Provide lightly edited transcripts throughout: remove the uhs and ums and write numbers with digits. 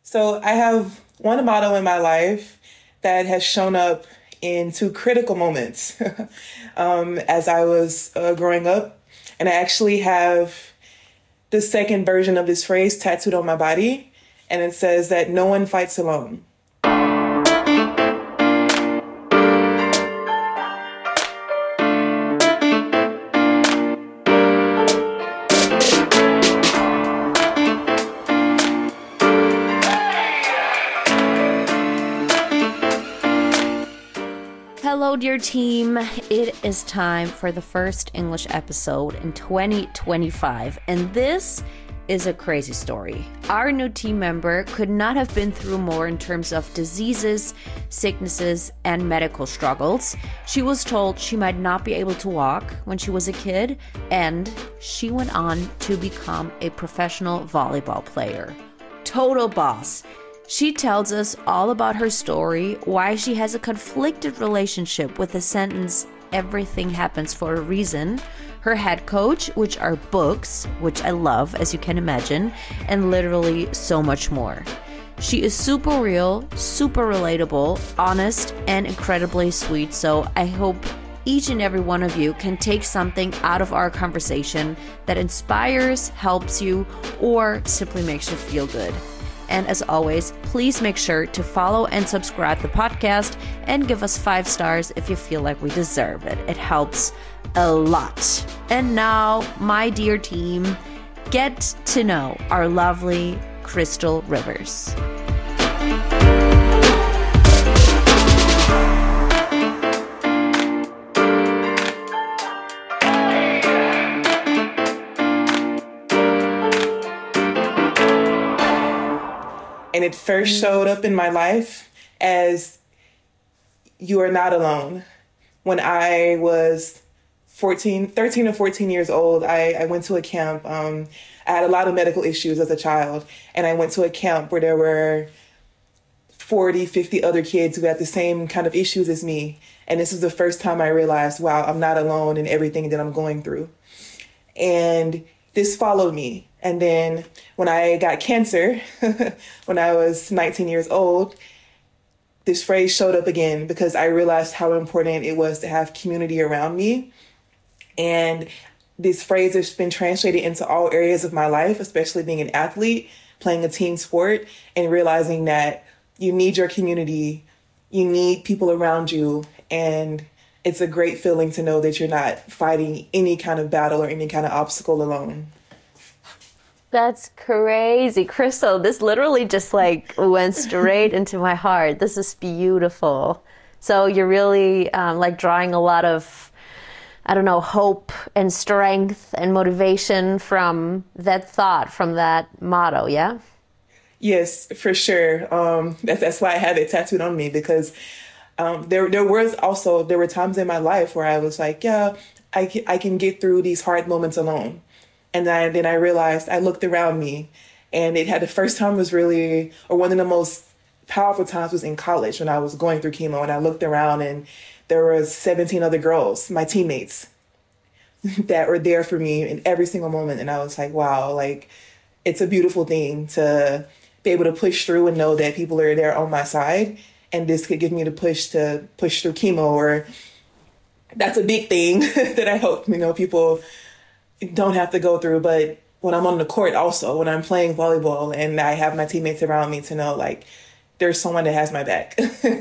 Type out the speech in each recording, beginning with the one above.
So I have one motto in my life that has shown up in two critical moments as I was growing up. And I actually have the second version of this phrase tattooed on my body. And it says that no one fights alone. Hello, dear team. It is time for the first English episode in 2025, and this is a crazy story. Our new team member could not have been through more in terms of diseases, sicknesses, and medical struggles. She was told she might not be able to walk when she was a kid, and she went on to become a professional volleyball player. Total boss. She tells us all about her story, why she has a conflicted relationship with the sentence, "everything happens for a reason," her head coach, which are books, which I love, as you can imagine, and literally so much more. She is super real, super relatable, honest, and incredibly sweet, so I hope each and every one of you can take something out of our conversation that inspires, helps you, or simply makes you feel good. And as always, please make sure to follow and subscribe the podcast and give us 5 stars if you feel like we deserve it. It helps a lot. And now, my dear team, get to know our lovely Crystal Rivers. And it first showed up in my life as "you are not alone." When I was 13 or 14 years old, I went to a camp. I had a lot of medical issues as a child. And I went to a camp where there were 40, 50 other kids who had the same kind of issues as me. And this was the first time I realized, wow, I'm not alone in everything that I'm going through. And this followed me. And then when I got cancer, when I was 19 years old, this phrase showed up again because I realized how important it was to have community around me. And this phrase has been translated into all areas of my life, especially being an athlete, playing a team sport, and realizing that you need your community, you need people around you, and it's a great feeling to know that you're not fighting any kind of battle or any kind of obstacle alone. That's crazy. Crystal, this literally just went straight into my heart. This is beautiful. So you're really drawing a lot of, hope and strength and motivation from that thought, from that motto, yeah? Yes, for sure. That's why I have it tattooed on me because there were times in my life where I was like, yeah, I can get through these hard moments alone. And then I realized, I looked around me, and the first time was really, or one of the most powerful times was in college when I was going through chemo, and I looked around and there were 17 other girls, my teammates, that were there for me in every single moment. And I was like, wow, it's a beautiful thing to be able to push through and know that people are there on my side. And this could give me the push to push through chemo, or that's a big thing that I hope, people don't have to go through. But when I'm on the court also, when I'm playing volleyball and I have my teammates around me, to know there's someone that has my back.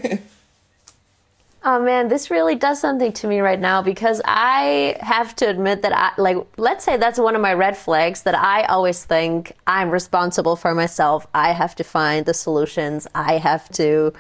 Oh man, this really does something to me right now, because I have to admit that let's say that's one of my red flags, that I always think I'm responsible for myself. I have to find the solutions. I have to,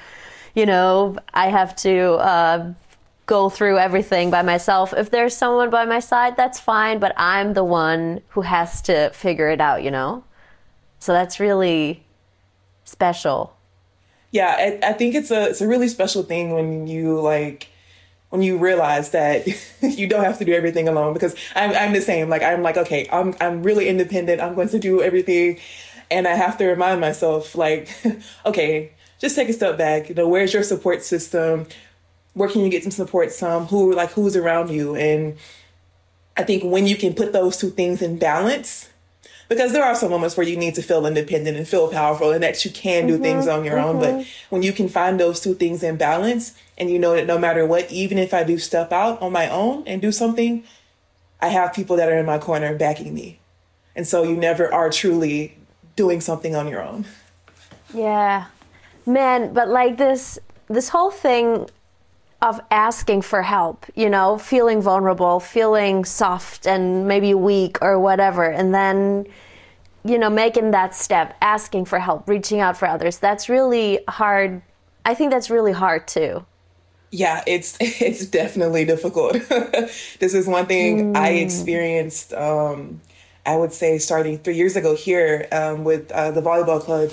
go through everything by myself. If there's someone by my side, that's fine, but I'm the one who has to figure it out, So that's really special. Yeah, I think it's a really special thing when you realize that you don't have to do everything alone, because I'm the same. Okay, I'm really independent. I'm going to do everything. And I have to remind myself, okay, just take a step back. Where's your support system? Where can you get some support? Who's around you? And I think when you can put those two things in balance, Because there are some moments where you need to feel independent and feel powerful and that you can do things on your own. But when you can find those two things in balance and you know that no matter what, even if I do step out on my own and do something, I have people that are in my corner backing me. And so you never are truly doing something on your own. Yeah. Man, but like this whole thing of asking for help, you know, feeling vulnerable, feeling soft and maybe weak or whatever, and then, you know, making that step, asking for help, reaching out for others, that's really hard. I think that's really hard too. Yeah, it's definitely difficult. This is one thing I experienced, I would say starting 3 years ago here with the volleyball club.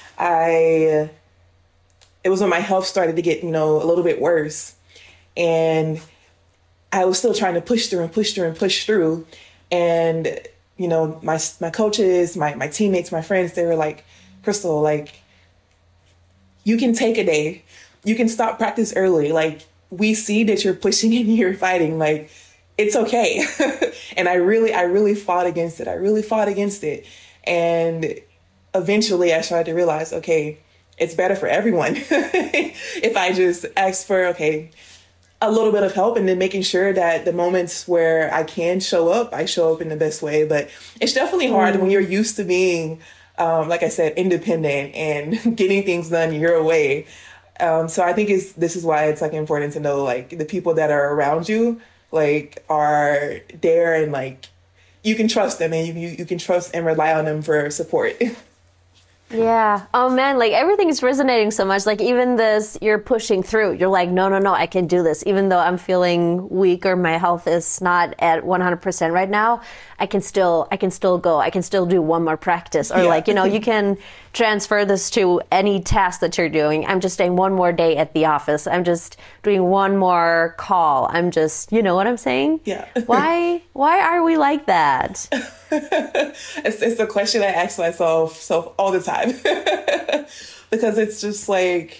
It was when my health started to get, you know, a little bit worse. And I was still trying to push through. And, you know, my coaches, my teammates, my friends, they were like, Crystal, like, you can take a day. You can stop practice early. Like, we see that you're pushing and you're fighting. Like, it's okay. And I really fought against it. And eventually I started to realize, okay, it's better for everyone if I just ask for, okay, a little bit of help and then making sure that the moments where I can show up, I show up in the best way. But it's definitely hard when you're used to being, like I said, independent and getting things done your way. So I think this is why it's like important to know like the people that are around you, like are there and like you can trust them and you can trust and rely on them for support. Yeah. Oh man, like everything is resonating so much. Like even this, you're pushing through. You're like, no, I can do this. Even though I'm feeling weak or my health is not at 100% right now, I can still go. I can still do one more practice. Or like, you know, you can transfer this to any task that you're doing. I'm just staying one more day at the office. I'm just doing one more call. I'm just, you know what I'm saying? Yeah. Why are we like that? It's a question I ask myself all the time. Because it's just like,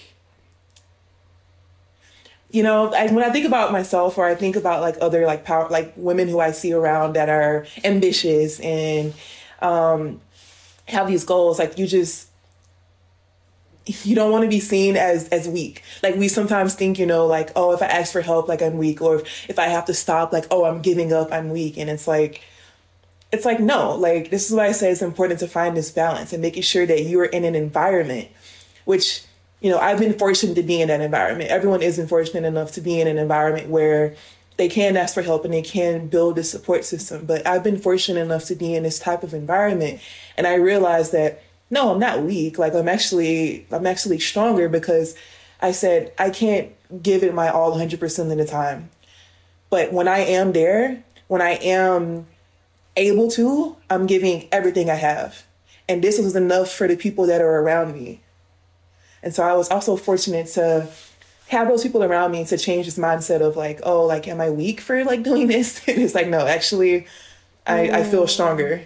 you know, when I think about myself or I think about like other like power, like women who I see around that are ambitious and have these goals, like you don't want to be seen as weak. Like we sometimes think, you know, like, oh, if I ask for help, like I'm weak, or if I have to stop, like, oh, I'm giving up, I'm weak. And it's like, no, like, this is why I say it's important to find this balance and making sure that you are in an environment, which, you know, I've been fortunate to be in that environment. Everyone isn't fortunate enough to be in an environment where they can ask for help and they can build a support system. But I've been fortunate enough to be in this type of environment. And I realized that, no, I'm not weak. Like I'm actually stronger because I said, I can't give it my all 100% of the time. But when I am there, when I am able to, I'm giving everything I have. And this was enough for the people that are around me. And so I was also fortunate to have those people around me to change this mindset of like, oh, like, am I weak for like doing this? And it's like, no, actually, I feel stronger.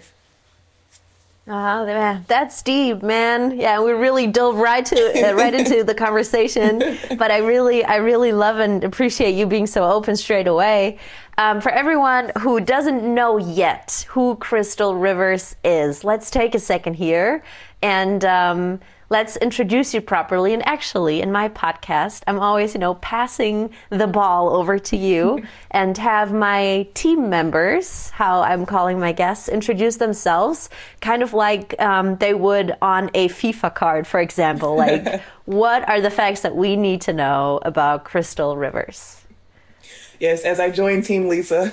Oh, that's deep, man. Yeah, we really dove right into the conversation. But I really love and appreciate you being so open straight away. For everyone who doesn't know yet who Crystal Rivers is, let's take a second here and let's introduce you properly. And actually, in my podcast, I'm always, you know, passing the ball over to you and have my team members, how I'm calling my guests, introduce themselves, kind of like they would on a FIFA card, for example. Like, what are the facts that we need to know about Crystal Rivers? Yes, as I join Team Lisa.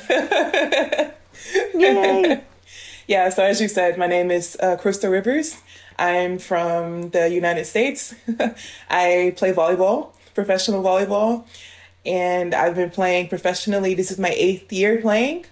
Yay! Yeah, so as you said, my name is Crystal Rivers. I'm from the United States. I play volleyball, professional volleyball, and I've been playing professionally. This is my 8th year playing.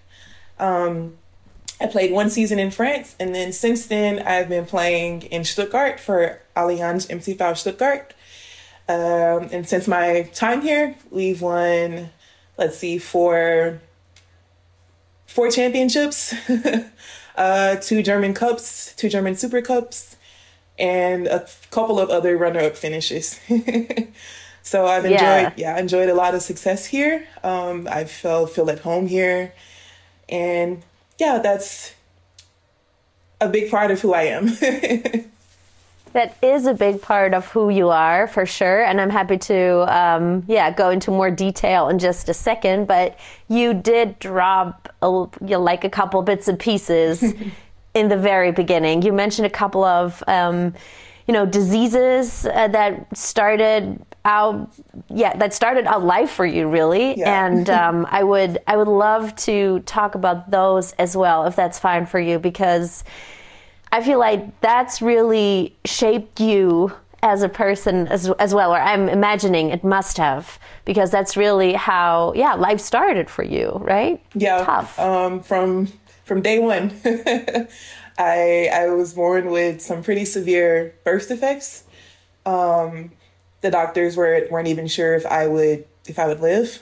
I played 1 season in France, and then since then, I've been playing in Stuttgart for Allianz MCV Stuttgart. And since my time here, we've won, four championships, 2 German Cups, 2 German Super Cups, and a couple of other runner-up finishes. So I've enjoyed a lot of success here. I feel at home here. And yeah, that's a big part of who I am. That is a big part of who you are, for sure. And I'm happy to, go into more detail in just a second. But you did drop like a couple bits and pieces in the very beginning. You mentioned a couple of, diseases that started out life for you, really. Yeah. And I would love to talk about those as well, if that's fine for you, because I feel like that's really shaped you as a person as well, or I'm imagining it must have, because that's really how, life started for you, right? Yeah. Tough. From day one, I was born with some pretty severe birth defects. The doctors weren't even sure if I would live.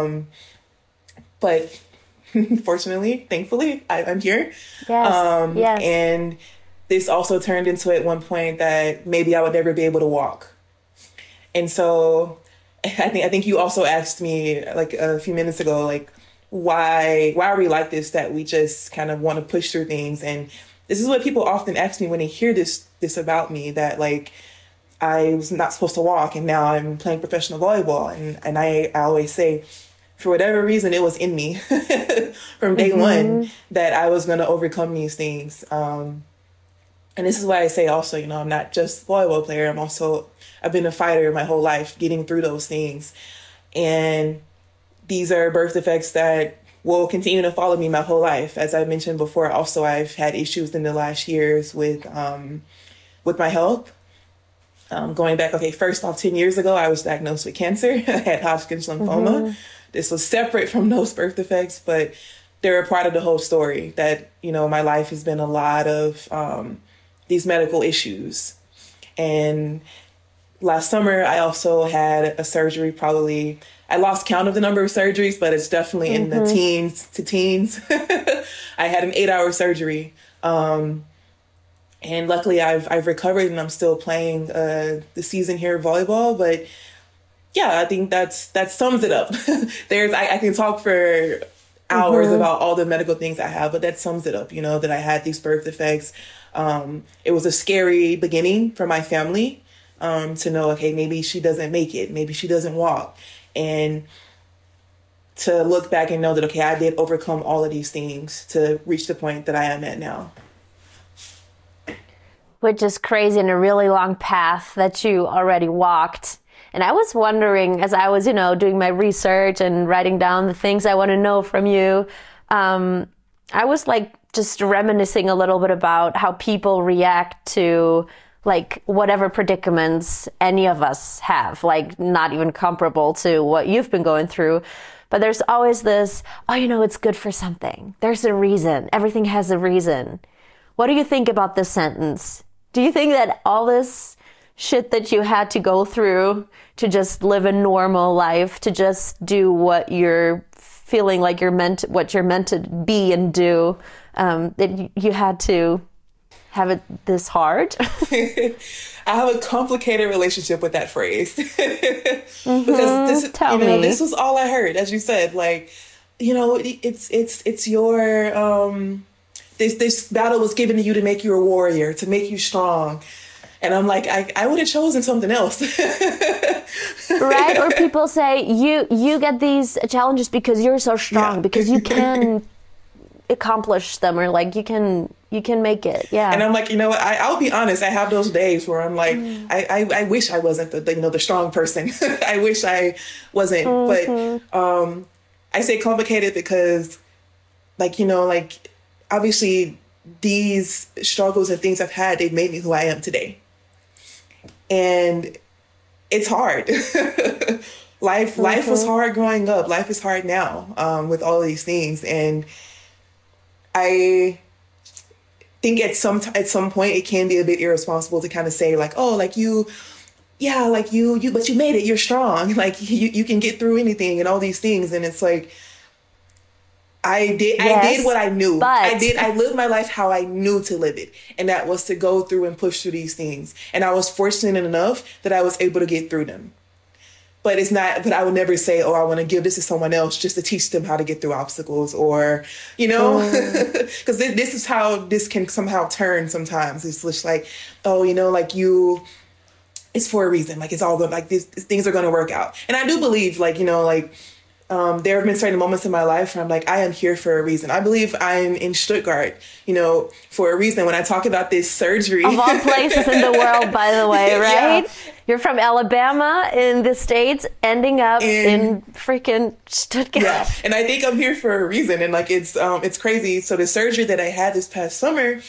But fortunately, thankfully, I'm here. Yes. Yes. And this also turned into at one point that maybe I would never be able to walk. And so I think you also asked me like a few minutes ago, like, why are we like this, that we just kind of want to push through things? And this is what people often ask me when they hear this about me, that like I was not supposed to walk and now I'm playing professional volleyball. And I always say, for whatever reason, it was in me from day one that I was going to overcome these things. And this is why I say also, I'm not just a volleyball player. I've been a fighter my whole life, getting through those things. And these are birth defects that will continue to follow me my whole life. As I mentioned before, also, I've had issues in the last years with my health. Going back, first off, 10 years ago, I was diagnosed with cancer. I had Hodgkin's lymphoma. This was separate from those birth defects, but they're a part of the whole story that, my life has been a lot of these medical issues. And last summer, I also had a surgery, I lost count of the number of surgeries, but it's definitely in the teens. I had an 8-hour surgery. And luckily I've recovered and I'm still playing the season here of volleyball. But yeah, I think that sums it up. I can talk for hours about all the medical things I have, but that sums it up, that I had these birth defects. It was a scary beginning for my family, to know, okay, maybe she doesn't make it. Maybe she doesn't walk. And to look back and know that, okay, I did overcome all of these things to reach the point that I am at now. Which is crazy, and a really long path that you already walked. And I was wondering, as I was, doing my research and writing down the things I want to know from you, I was like just reminiscing a little bit about how people react to like whatever predicaments any of us have, like not even comparable to what you've been going through. But there's always this, it's good for something. There's a reason. Everything has a reason. What do you think about this sentence? Do you think that all this shit that you had to go through to just live a normal life, to just do what you're feeling like what you're meant to be and do, that you had to have it this hard? I have a complicated relationship with that phrase. Because this was all I heard, as you said, like, it's your, this battle was given to you to make you a warrior, to make you strong. And I'm like, I would have chosen something else. Right? Or people say, you get these challenges because you're so strong, because you can accomplish them, or like you can make it. Yeah. And I'm like, I'll be honest, I have those days where I'm like, I wish I wasn't the strong person. I wish I wasn't. But I say complicated because obviously these struggles and things I've had, they've made me who I am today. And it's hard. Life was hard growing up. Life is hard now, with all of these things. And I think at some point it can be a bit irresponsible to kind of say like, oh, like you, but you made it, you're strong. Like you can get through anything and all these things. And it's like, I did what I knew. I lived my life how I knew to live it. And that was to go through and push through these things. And I was fortunate enough that I was able to get through them. but it's not, but I would never say, oh, I want to give this to someone else just to teach them how to get through obstacles, or, you know, because this is how this can somehow turn sometimes. It's just like, oh, you know, like it's for a reason. Like, it's all good. Like, things are going to work out. And I do believe, like, you know, like, there have been certain moments in my life where I'm like, I am here for a reason. I believe I'm in Stuttgart, you know, for a reason. When I talk about this surgery. Of all places in the world, by the way, right? Yeah. You're from Alabama in the States, ending up in freaking Stuttgart. Yeah, and I think I'm here for a reason. And like, it's crazy. So the surgery that I had this past summer,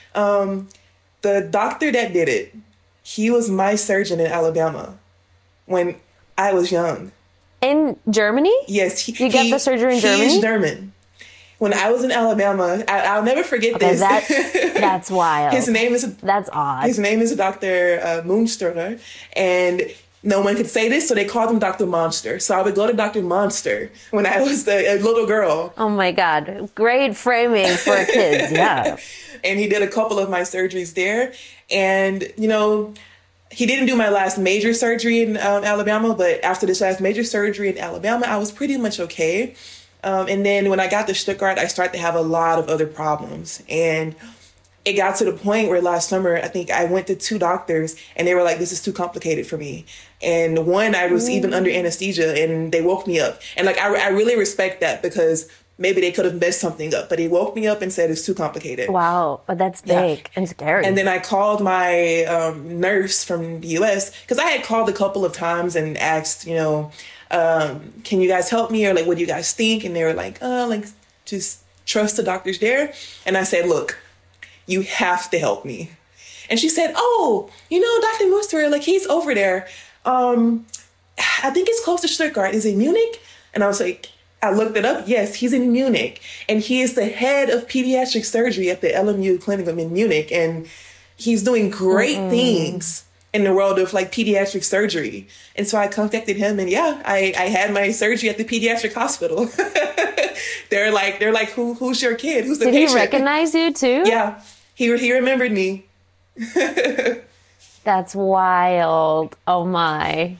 the doctor that did it, he was my surgeon in Alabama when I was young. In Germany? Yes. You get the surgery in Germany? He's German. When I was in Alabama, I'll never forget this. That's wild. That's odd. His name is Dr. Moonsterer, and no one could say this, so they called him Dr. Monster. So I would go to Dr. Monster when I was a little girl. Oh my God. Great framing for kids, yeah. And he did a couple of my surgeries there. And, you know, he didn't do my last major surgery in Alabama, but after this last major surgery in Alabama, I was pretty much okay. And then when I got to Stuttgart, I started to have a lot of other problems. And it got to the point where last summer, I think I went to 2 doctors and they were like, this is too complicated for me. And one, I was even under anesthesia and they woke me up. And like, I really respect that, because maybe they could have messed something up, but he woke me up and said it's too complicated. Wow, but that's big and scary. And then I called my nurse from the U.S. because I had called a couple of times and asked, you know, can you guys help me, or like, what do you guys think? And they were like, just trust the doctors there. And I said, look, you have to help me. And she said, oh, you know, Dr. Muster, like, he's over there. I think it's close to Stuttgart. Is it Munich? And I was like, I looked it up. Yes, he's in Munich. And he is the head of pediatric surgery at the LMU clinic in Munich. And he's doing great things in the world of like pediatric surgery. And so I contacted him, and I had my surgery at the pediatric hospital. They're like, who's your kid? Who's the patient? Did he recognize you too? Yeah, he remembered me. That's wild. Oh my.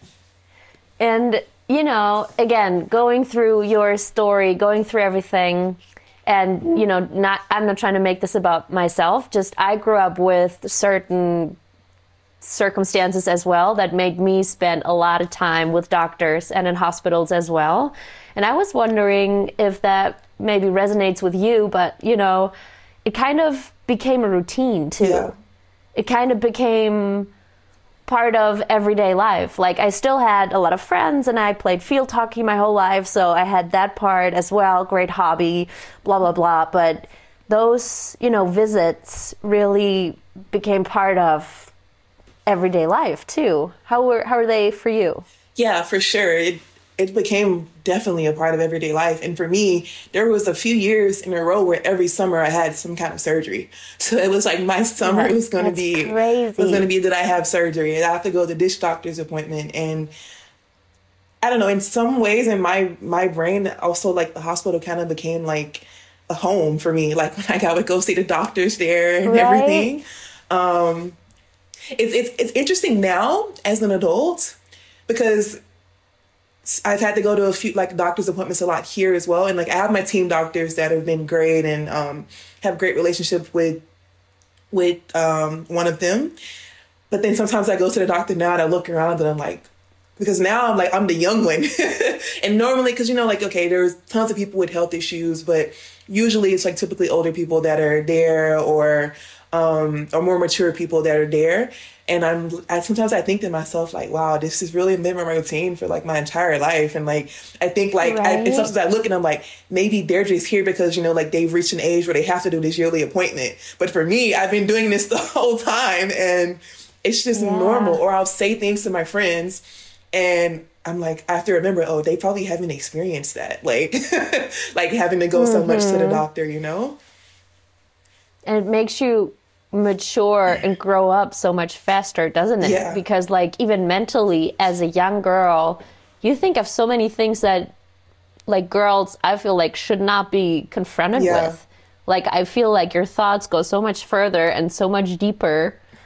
And, you know, again, going through your story, going through everything, and, you know, I'm not trying to make this about myself, just I grew up with certain circumstances as well that made me spend a lot of time with doctors and in hospitals as well. And I was wondering if that maybe resonates with you, but, you know, it kind of became a routine too. Yeah. It kind of became part of everyday life. Like, I still had a lot of friends and I played field hockey my whole life, so I had that part as well, great hobby, blah, blah, blah. But those, you know, visits really became part of everyday life too. How are they for you? Yeah, for sure. It became definitely a part of everyday life. And for me, there was a few years in a row where every summer I had some kind of surgery. So it was like my summer was going to be crazy. Was going to be that I have surgery and I have to go to this doctor's appointment. And I don't know, in some ways in my brain, also like the hospital kind of became like a home for me. Like when I would go see the doctors there and everything. It's interesting now as an adult because I've had to go to a few like doctor's appointments a lot here as well. And like I have my team doctors that have been great and have great relationship with one of them. But then sometimes I go to the doctor now and I look around and I'm like, because now I'm the young one. And normally, because, you know, like, okay, there's tons of people with health issues, but usually it's like typically older people that are there or more mature people that are there. And sometimes I think to myself, like, wow, this has really been my routine for like my entire life. And like, I think like, and sometimes I look and I'm like, maybe they're just here because, you know, like they've reached an age where they have to do this yearly appointment. But for me, I've been doing this the whole time and it's just normal. Or I'll say things to my friends and I'm like, I have to remember, oh, they probably haven't experienced that. Like, like having to go so much to the doctor, you know? And it makes you mature and grow up so much faster, doesn't it? Yeah. Because like even mentally as a young girl, you think of so many things that like girls, I feel like should not be confronted with. Like, I feel like your thoughts go so much further and so much deeper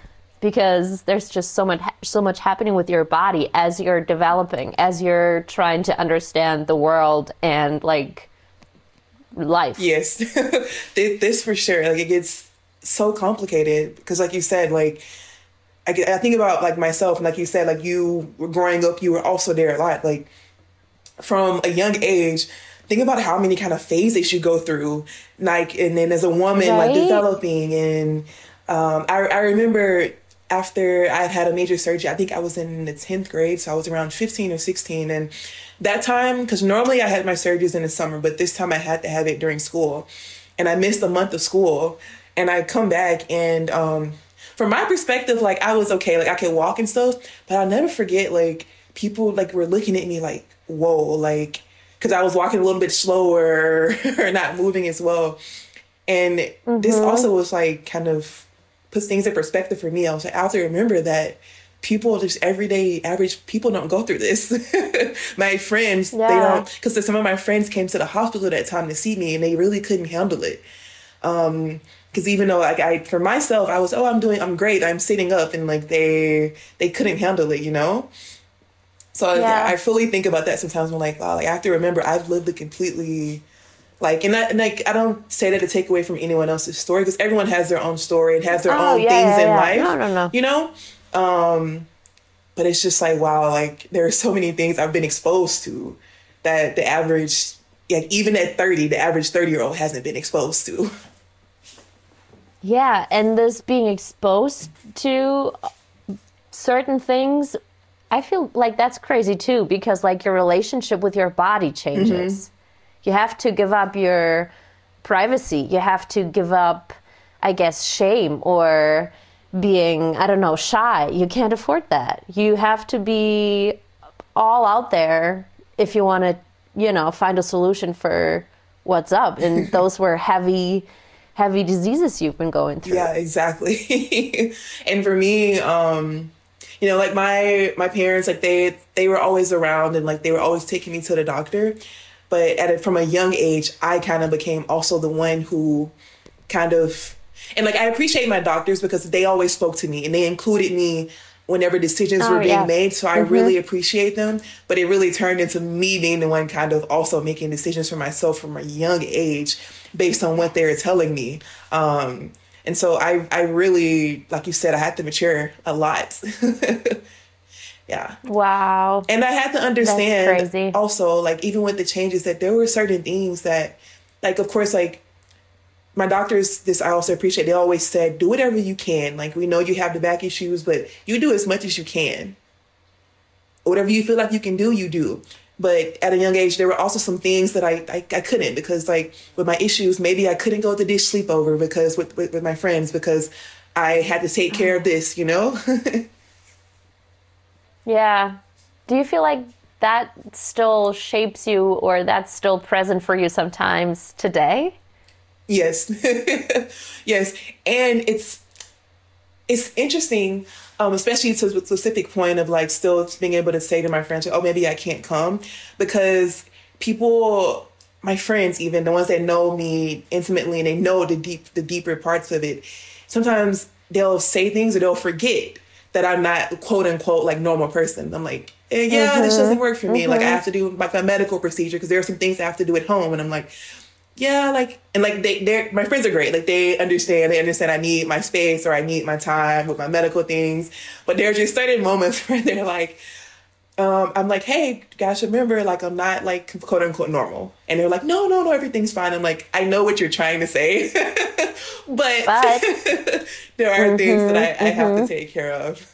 because there's just so much happening with your body as you're developing, as you're trying to understand the world and like life. Yes, this for sure. Like it gets so complicated because, like you said, like I think about like myself, and like you said, like you were growing up, you were also there a lot. Like from a young age, think about how many kind of phases you go through, like, and then as a woman, right? like developing. And I remember after I had a major surgery, I think I was in the 10th grade, so I was around 15 or 16, and that time, because normally I had my surgeries in the summer, but this time I had to have it during school, and I missed a month of school, and I come back, and from my perspective, like I was okay, like I could walk and stuff, but I'll never forget, like people like were looking at me like, whoa, like, because I was walking a little bit slower or not moving as well, and this also was like kind of puts things in perspective for me. I was like, I have to remember that people, just everyday average people, don't go through this. My friends, they don't, because some of my friends came to the hospital that time to see me, and they really couldn't handle it. Because even though like for myself, I was, I'm great, I'm sitting up, and like they couldn't handle it, you know? So yeah, I fully think about that sometimes. I'm like, wow, like I have to remember I've lived a completely, like, and I don't say that to take away from anyone else's story, because everyone has their own story and has their own things in life. No. You know? But it's just like, wow, like there are so many things I've been exposed to that the average, like even at 30, the average 30-year-old hasn't been exposed to. Yeah, and this being exposed to certain things, I feel like that's crazy too, because like your relationship with your body changes. You have to give up your privacy. You have to give up, I guess, shame or being, I don't know, shy. You can't afford that. You have to be all out there if you want to, you know, find a solution for what's up. And those were heavy diseases you've been going through. Yeah, exactly. And for me, you know, like my parents, like they were always around, and like they were always taking me to the doctor. But from a young age, I kind of became also the one who kind of, and like I appreciate my doctors because they always spoke to me and they included me whenever decisions were being made. So I really appreciate them. But it really turned into me being the one kind of also making decisions for myself from a young age based on what they were telling me. And so I really, like you said, I had to mature a lot. Yeah. Wow. And I had to understand also, like, even with the changes, that there were certain things that, like, of course, like, my doctors, this I also appreciate, they always said, do whatever you can. Like, we know you have the back issues, but you do as much as you can. Whatever you feel like you can do, you do. But at a young age, there were also some things that I couldn't, because, like, with my issues, maybe I couldn't go to dish sleepover because with my friends, because I had to take care of this, you know? Yeah. Do you feel like that still shapes you, or that's still present for you sometimes today? Yes. Yes. And it's interesting, especially to the specific point of like still being able to say to my friends, oh, maybe I can't come, because people, my friends, even the ones that know me intimately and they know the deeper parts of it, sometimes they'll say things or they'll forget that I'm not, quote unquote, like normal person. I'm like, this doesn't work for me. Like I have to do like a medical procedure because there are some things I have to do at home. And I'm like, yeah, like, and like they're my friends are great. Like they understand I need my space or I need my time with my medical things. But there are just certain moments where they're like, I'm like, hey, guys, remember, like, I'm not like quote unquote normal. And they're like, no, everything's fine. I'm like, I know what you're trying to say, but there are things that I have to take care of.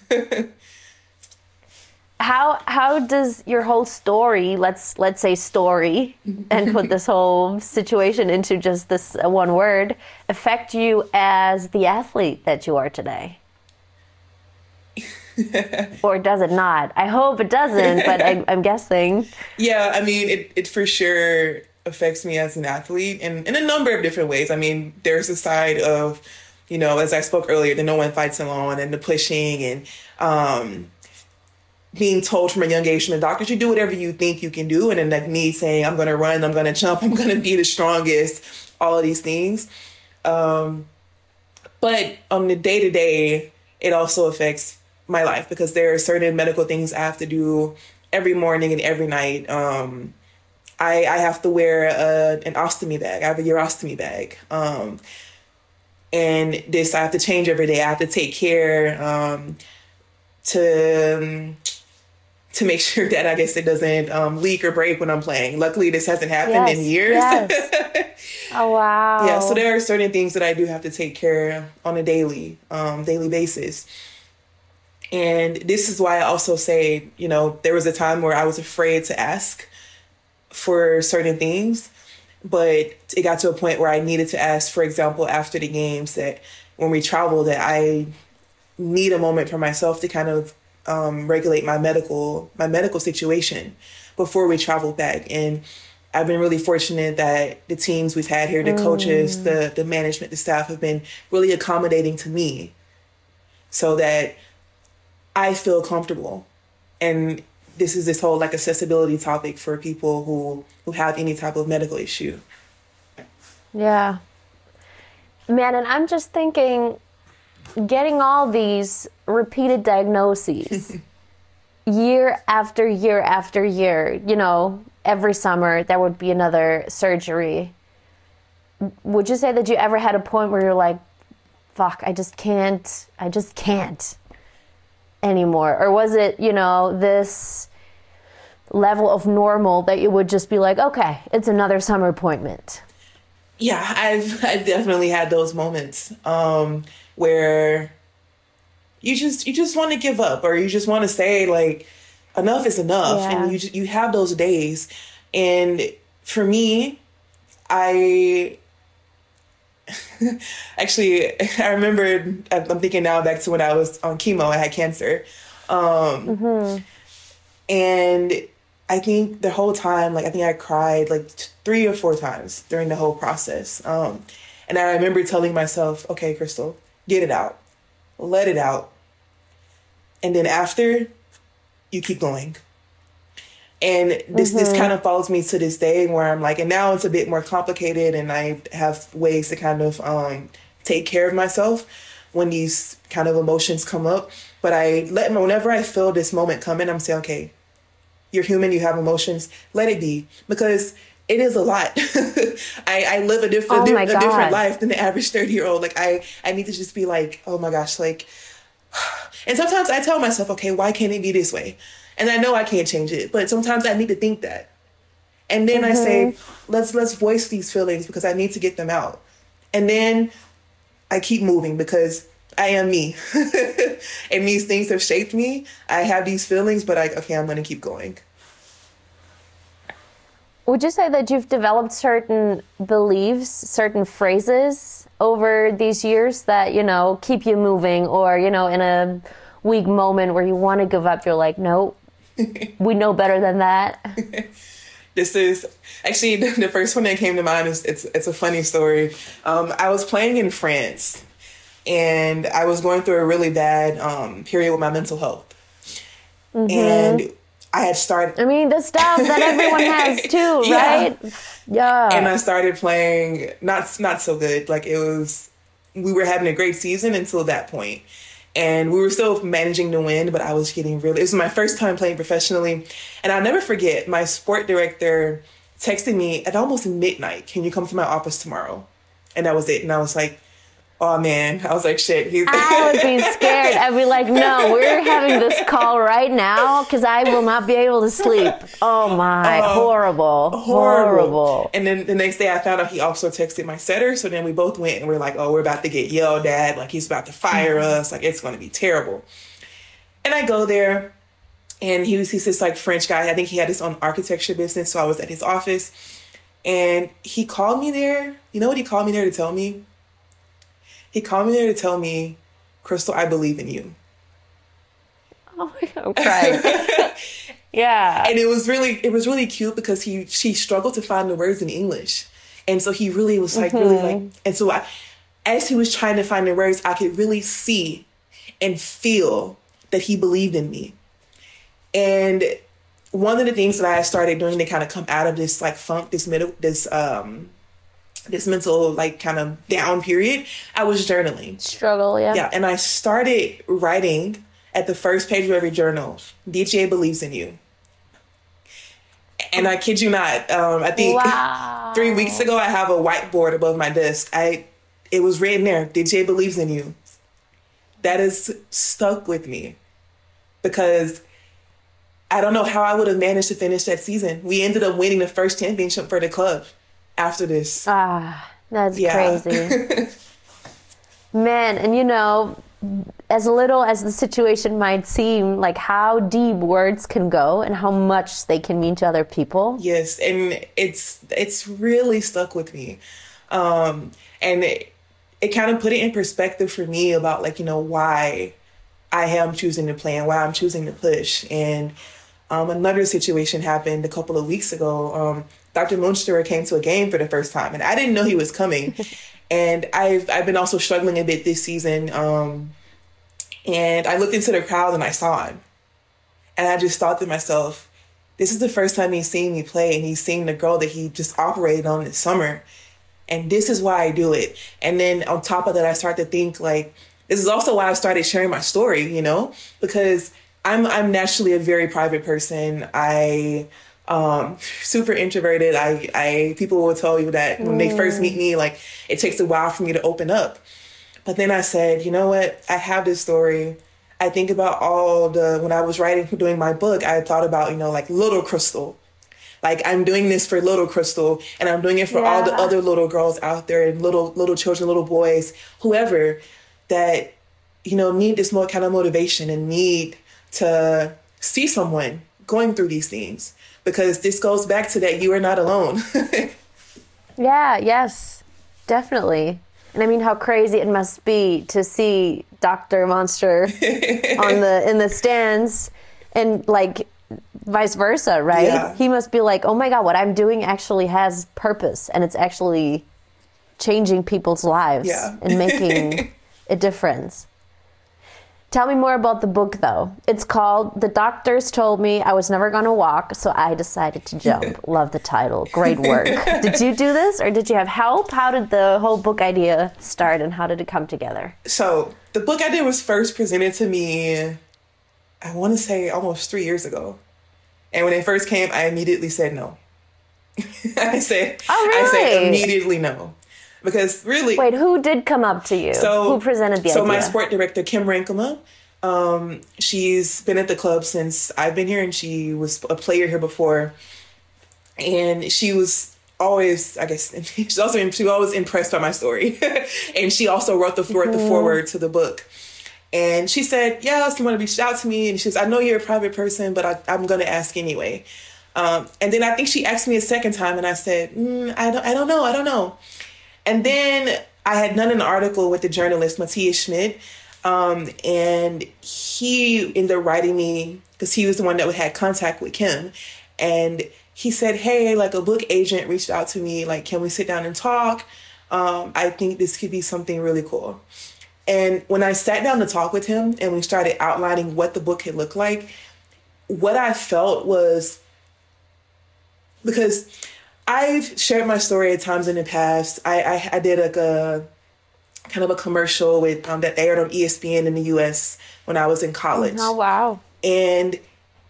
How does your whole story, let's say story, and put this whole situation into just this one word, affect you as the athlete that you are today? Or does it not? I hope it doesn't, but I'm guessing. Yeah, I mean, it for sure affects me as an athlete in a number of different ways. I mean, there's a side of, you know, as I spoke earlier, the no one fights alone and the pushing and being told from a young age from the doctors, you do whatever you think you can do. And then like me saying, I'm going to run, I'm going to jump, I'm going to be the strongest, all of these things. But on the day-to-day, it also affects my life because there are certain medical things I have to do every morning and every night. I have to wear an ostomy bag. I have a urostomy bag. And this I have to change every day. I have to take care to make sure that I guess it doesn't leak or break when I'm playing. Luckily, this hasn't happened in years. Yes. Oh, wow. Yeah, so there are certain things that I do have to take care of on a daily basis. And this is why I also say, you know, there was a time where I was afraid to ask for certain things, but it got to a point where I needed to ask, for example, after the games, that when we travel, that I need a moment for myself to kind of regulate my medical situation before we travel back. And I've been really fortunate that the teams we've had here, the coaches, the management, the staff have been really accommodating to me so that I feel comfortable. And this is this whole like accessibility topic for people who have any type of medical issue. Yeah. Man, and I'm just thinking, getting all these repeated diagnoses year after year after year, you know, every summer there would be another surgery. Would you say that you ever had a point where you're like, fuck, I just can't anymore? Or was it, you know, this level of normal that you would just be like, okay, it's another summer appointment? Yeah, I've definitely had those moments where you just want to give up, or you just want to say like, enough is enough. Yeah. And you have those days. And for me, actually, I remember, I'm thinking now back to when I was on chemo, I had cancer. And I think the whole time, like, I think I cried like 3 or 4 times during the whole process. And I remember telling myself, okay, Crystal, get it out, let it out. And then after, you keep going. And this kind of follows me to this day where I'm like, and now it's a bit more complicated and I have ways to kind of take care of myself when these kind of emotions come up. But whenever I feel this moment coming, I'm saying, okay, you're human, you have emotions, let it be. Because it is a lot. I live a different life than the average 30-year-old. Like I need to just be like, oh my gosh, like, and sometimes I tell myself, okay, why can't it be this way? And I know I can't change it, but sometimes I need to think that. And then I say, let's voice these feelings because I need to get them out. And then I keep moving because I am me. And these things have shaped me. I have these feelings, but I'm going to keep going. Would you say that you've developed certain beliefs, certain phrases over these years that, you know, keep you moving, or, you know, in a weak moment where you want to give up, you're like, no, we know better than that? This is actually the first one that came to mind. It's a funny story. I was playing in France and I was going through a really bad period with my mental health. And I had started... I mean, the stuff that everyone has too, right? Yeah. And I started playing not so good. Like we were having a great season until that point. And we were still managing to win, but I was getting it was my first time playing professionally. And I'll never forget, my sport director texted me at almost midnight, can you come to my office tomorrow? And that was it. And I was like, oh man, I was like, shit. I would be scared. I'd be like, no, we're having this call right now because I will not be able to sleep. Oh my, horrible. And then the next day I found out he also texted my setter. So then we both went and we're like, oh, we're about to get yelled at. Like he's about to fire us. Like it's going to be terrible. And I go there and he's this like French guy. I think he had his own architecture business. So I was at his office and he called me there. You know what he called me there to tell me? He called me there to tell me, Crystal, I believe in you. Oh my God, I'm crying. Yeah. And it was really cute because she struggled to find the words in English. And so he really was like, and so as he was trying to find the words, I could really see and feel that he believed in me. And one of the things that I started doing to kind of come out of this like funk, this this mental, like, kind of down period, I was journaling. Struggle, yeah. Yeah, and I started writing at the first page of every journal, DGA believes in you. And I kid you not, I think 3 weeks ago, I have a whiteboard above my desk. It was written there, DGA believes in you. That has stuck with me because I don't know how I would have managed to finish that season. We ended up winning the first championship for the club after this. That's crazy. Man, and you know, as little as the situation might seem, like how deep words can go and how much they can mean to other people. Yes, and it's really stuck with me. And it kind of put it in perspective for me about, like, you know, why I am choosing to play and why I'm choosing to push. And another situation happened a couple of weeks ago. Dr. Munsterer came to a game for the first time, and I didn't know he was coming. And I've been also struggling a bit this season. And I looked into the crowd and I saw him. And I just thought to myself, this is the first time he's seen me play, and he's seen the girl that he just operated on this summer. And this is why I do it. And then on top of that, I start to think, like, this is also why I started sharing my story, you know, because I'm naturally a very private person. Super introverted. People will tell you that when they first meet me, like, it takes a while for me to open up. But then I said, you know what? I have this story. I think about when I was doing my book, I thought about, you know, like Little Crystal. Like, I'm doing this for Little Crystal, and I'm doing it for all the other little girls out there and little children, little boys, whoever that, you know, need this more kind of motivation and need to see someone going through these things, because this goes back to that you are not alone. Yes, definitely. And I mean, how crazy it must be to see Dr. Monster in the stands, and like vice versa, right? Yeah. He must be like, oh my God, what I'm doing actually has purpose, and it's actually changing people's lives and making a difference. Tell me more about the book, though. It's called The Doctors Told Me I Was Never Gonna Walk, So I Decided to Jump. Love the title. Great work. Did you do this, or did you have help? How did the whole book idea start, and how did it come together? So the book idea was first presented to me, I want to say almost 3 years ago. And when it first came, I immediately said no. I said immediately no. Because really... Wait, who did come up to you? Who presented the idea? So my sport director, Kim Rankema, she's been at the club since I've been here, and she was a player here before. And she was always, I guess, she was always impressed by my story. And she also wrote the foreword to the book. And she said, yes, you want to reach out to me? And she says, I know you're a private person, but I'm going to ask anyway. And then I think she asked me a second time, and I said, I don't know. And then I had done an article with the journalist, Matthias Schmidt, and he ended up writing me, because he was the one that had contact with Kim. And he said, hey, like, a book agent reached out to me, like, can we sit down and talk? I think this could be something really cool. And when I sat down to talk with him and we started outlining what the book could look like, what I felt was, because I've shared my story at times in the past. I did like a kind of a commercial with that aired on ESPN in the US when I was in college. Oh, wow. And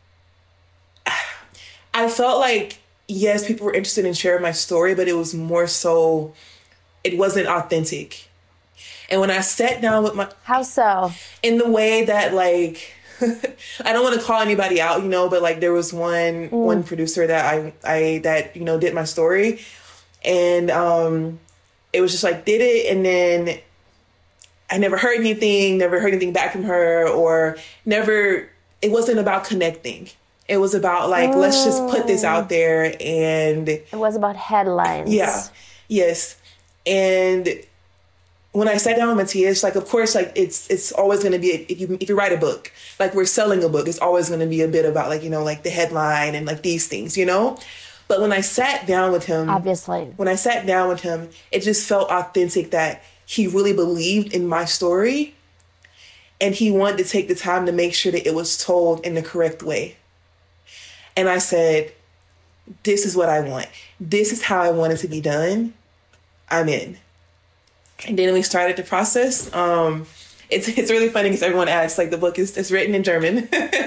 I felt like, yes, people were interested in sharing my story, but it was more so, it wasn't authentic. And when I sat down with my... How so? In the way that, like, I don't want to call anybody out, you know, but like there was one producer that I did my story, and it was just like, did it, and then I never heard anything back from her, or it wasn't about connecting. It was about like, let's just put this out there, and it was about headlines. Yeah. Yes. And when I sat down with Matthias, like, of course, like, it's always going to be, if you write a book, like, we're selling a book, it's always going to be a bit about, like, you know, like the headline and like these things, you know? But when I sat down with him, it just felt authentic that he really believed in my story, and he wanted to take the time to make sure that it was told in the correct way. And I said, this is what I want. This is how I want it to be done. I'm in. And then we started the process. It's really funny because everyone asks, like, the book is written in German.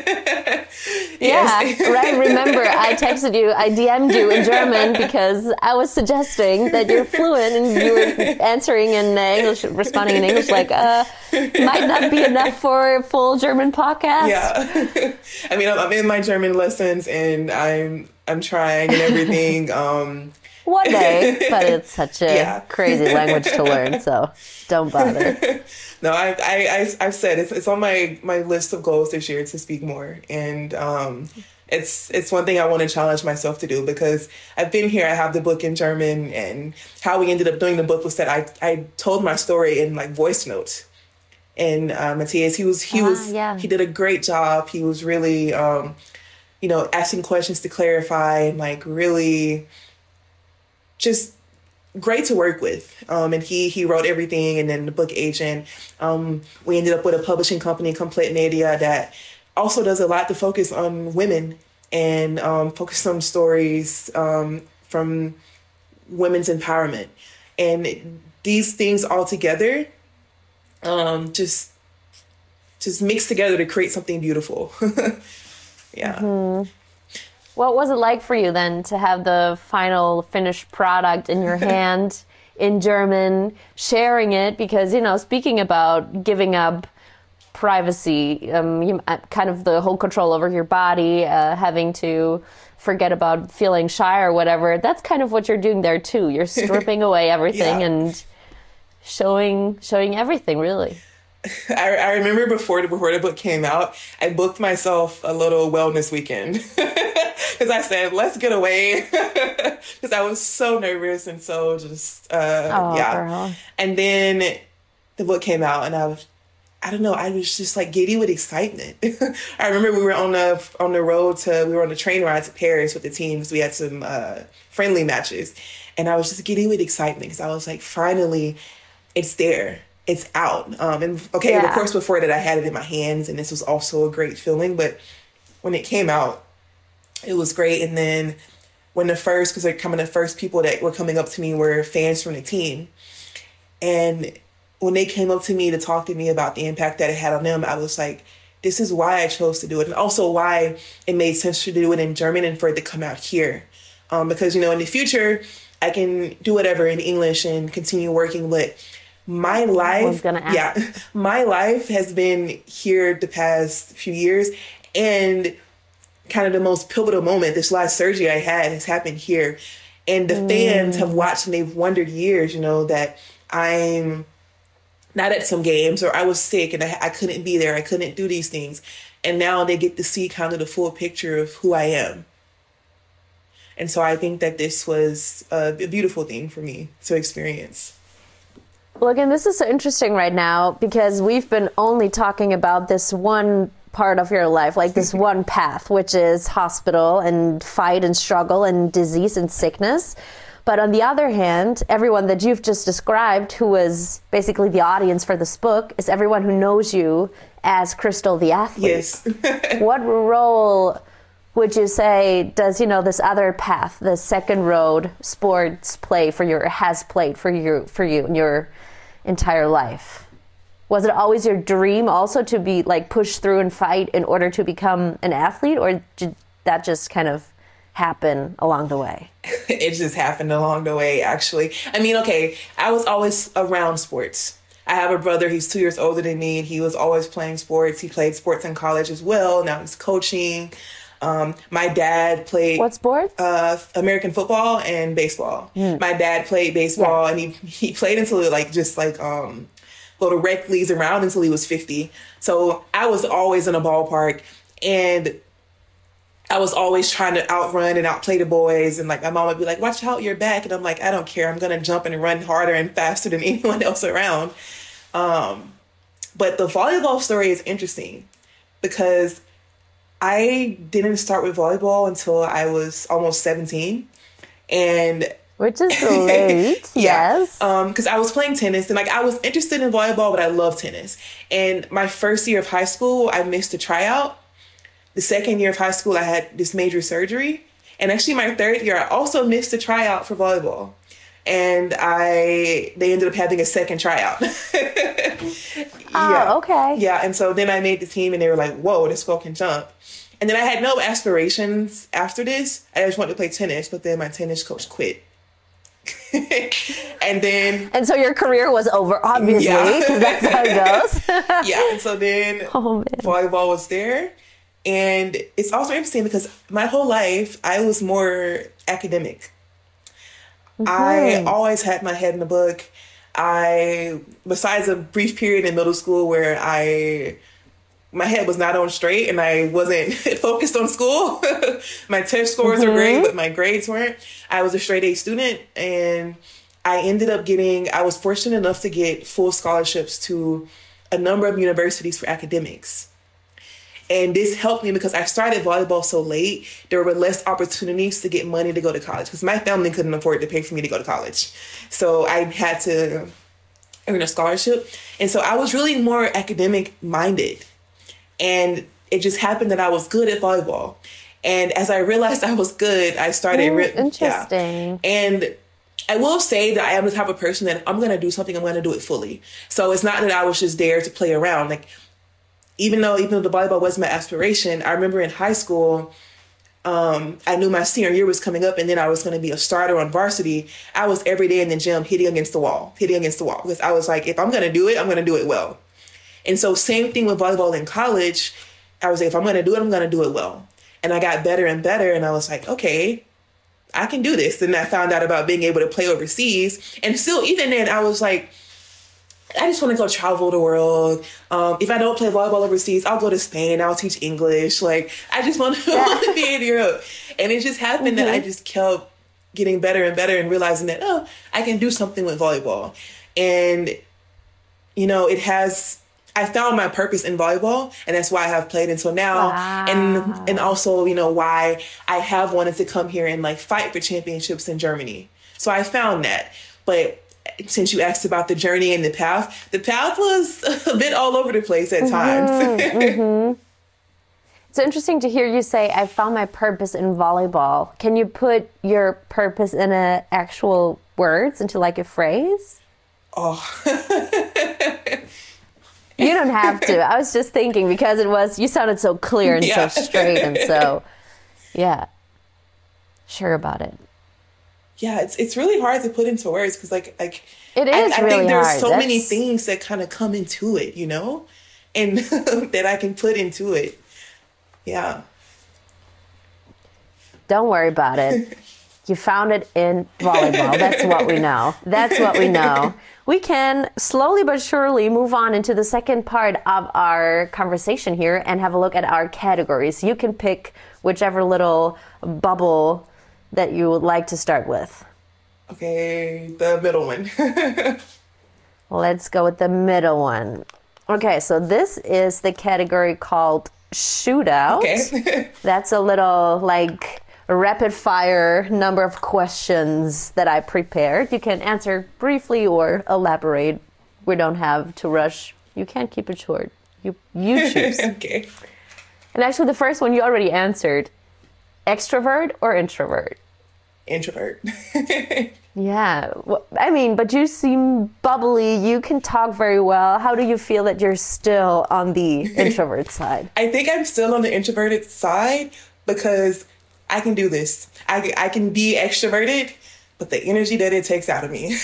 Yeah, right. Remember, I texted you, I DM'd you in German because I was suggesting that you're fluent and you were answering in English, responding in English, like, might not be enough for a full German podcast. Yeah. I mean, I'm in my German lessons and I'm trying and everything. One day, but it's such a crazy language to learn, so don't bother. No, I've said it's on my list of goals this year to speak more, and it's one thing I want to challenge myself to do, because I've been here. I have the book in German, and how we ended up doing the book was that I told my story in like voice notes, and Matthias he did a great job. He was really asking questions to clarify and like really just great to work with. And he wrote everything, and then the book agent. We ended up with a publishing company, Complete Media, that also does a lot to focus on women and focus on stories from women's empowerment. And these things all together just mix together to create something beautiful. Yeah. Mm-hmm. What was it like for you then to have the final finished product in your hand in German, sharing it? Because, speaking about giving up privacy, kind of the whole control over your body, having to forget about feeling shy or whatever, that's kind of what you're doing there too. You're stripping away everything and showing everything, really. I remember before the book came out, I booked myself a little wellness weekend. Because I said, let's get away. Because I was so nervous and so just, Girl. And then the book came out, and I was just like giddy with excitement. I remember we were on the road we were on the train ride to Paris with the teams. We had some friendly matches, and I was just giddy with excitement because I was like, finally, it's there. It's out. Of course, before that, I had it in my hands, and this was also a great feeling. But when it came out, it was great. And then the first people that were coming up to me were fans from the team. And when they came up to me to talk to me about the impact that it had on them, I was like, this is why I chose to do it. And also why it made sense to do it in German and for it to come out here. Because, in the future, I can do whatever in English and continue working. But my life, my life has been here the past few years. And kind of the most pivotal moment, this last surgery I had, has happened here. And the fans have watched, and they've wondered years, that I'm not at some games, or I was sick and I couldn't be there. I couldn't do these things. And now they get to see kind of the full picture of who I am. And so I think that this was a beautiful thing for me to experience. Well, again, this is so interesting right now because we've been only talking about this one part of your life, like this one path, which is hospital and fight and struggle and disease and sickness. But on the other hand, everyone that you've just described, who was basically the audience for this book, is everyone who knows you as Crystal the athlete. Yes. What role would you say does, this other path, the second road, sports has played for you in your entire life? Was it always your dream also to be like pushed through and fight in order to become an athlete, or did that just kind of happen along the way? It just happened along the way, actually. I mean, okay, I was always around sports. I have a brother, he's 2 years older than me, and he was always playing sports. He played sports in college as well. Now he's coaching. My dad played... What sports? American football and baseball. My dad played baseball, and he played until little rec leagues around until he was 50. So I was always in a ballpark, and I was always trying to outrun and outplay the boys. And like my mom would be like, watch out your back. And I'm like, I don't care. I'm going to jump and run harder and faster than anyone else around. But the volleyball story is interesting because I didn't start with volleyball until I was almost 17. And which is late. Yes. Because I was playing tennis and like I was interested in volleyball, but I love tennis. And my first year of high school, I missed a tryout. The second year of high school, I had this major surgery. And actually my third year, I also missed a tryout for volleyball. and they ended up having a second tryout. Oh, okay. Yeah, and so then I made the team, and they were like, "Whoa, this girl can jump." And then I had no aspirations after this. I just wanted to play tennis, but then my tennis coach quit. And so your career was over, obviously, because that's how it goes. Yeah, and so then volleyball was there. And it's also interesting because my whole life, I was more academic. I always had my head in the book. Besides a brief period in middle school where my head was not on straight and I wasn't focused on school. My test scores were great, but my grades weren't. I was a straight A student, and I was fortunate enough to get full scholarships to a number of universities for academics. And this helped me because I started volleyball so late, there were less opportunities to get money to go to college because my family couldn't afford to pay for me to go to college. So I had to earn a scholarship. And so I was really more academic minded. And it just happened that I was good at volleyball. And as I realized I was good, I started... Interesting. Yeah. And I will say that I am the type of person that I'm going to do something, I'm going to do it fully. So it's not that I was just there to play around. Like, even though the volleyball was my aspiration, I remember in high school, I knew my senior year was coming up and then I was going to be a starter on varsity. I was every day in the gym hitting against the wall. Because I was like, if I'm going to do it, I'm going to do it well. And so same thing with volleyball in college. I was like, if I'm going to do it, I'm going to do it well. And I got better and better. And I was like, okay, I can do this. And I found out about being able to play overseas. And still, even then, I was like, I just want to go travel the world. If I don't play volleyball overseas, I'll go to Spain. I'll teach English. Like, I just want to be in Europe. And it just happened that I just kept getting better and better and realizing that, I can do something with volleyball. And, I found my purpose in volleyball, and that's why I have played. And so now, and also, why I have wanted to come here and fight for championships in Germany. So I found that. But since you asked about the journey and the path was a bit all over the place at times. It's interesting to hear you say, I found my purpose in volleyball. Can you put your purpose in actual words, into a phrase? Oh. You don't have to. I was just thinking because you sounded so clear and so straight and so, sure about it. Yeah, it's really hard to put into words because it is I really think there's hard. so many things that kind of come into it, and that I can put into it. Yeah. Don't worry about it. You found it in volleyball. That's what we know. We can slowly but surely move on into the second part of our conversation here and have a look at our categories. You can pick whichever little bubble that you would like to start with. Okay, the middle one. Let's go with the middle one. Okay, so this is the category called shootout. Okay. That's a little rapid fire number of questions that I prepared. You can answer briefly or elaborate. We don't have to rush. You can't keep it short. You choose. Okay. And actually the first one you already answered. Extrovert or introvert? Introvert. Yeah. Well, but you seem bubbly. You can talk very well. How do you feel that you're still on the introvert side? I think I'm still on the introverted side because I can do this. I can be extroverted, but the energy that it takes out of me.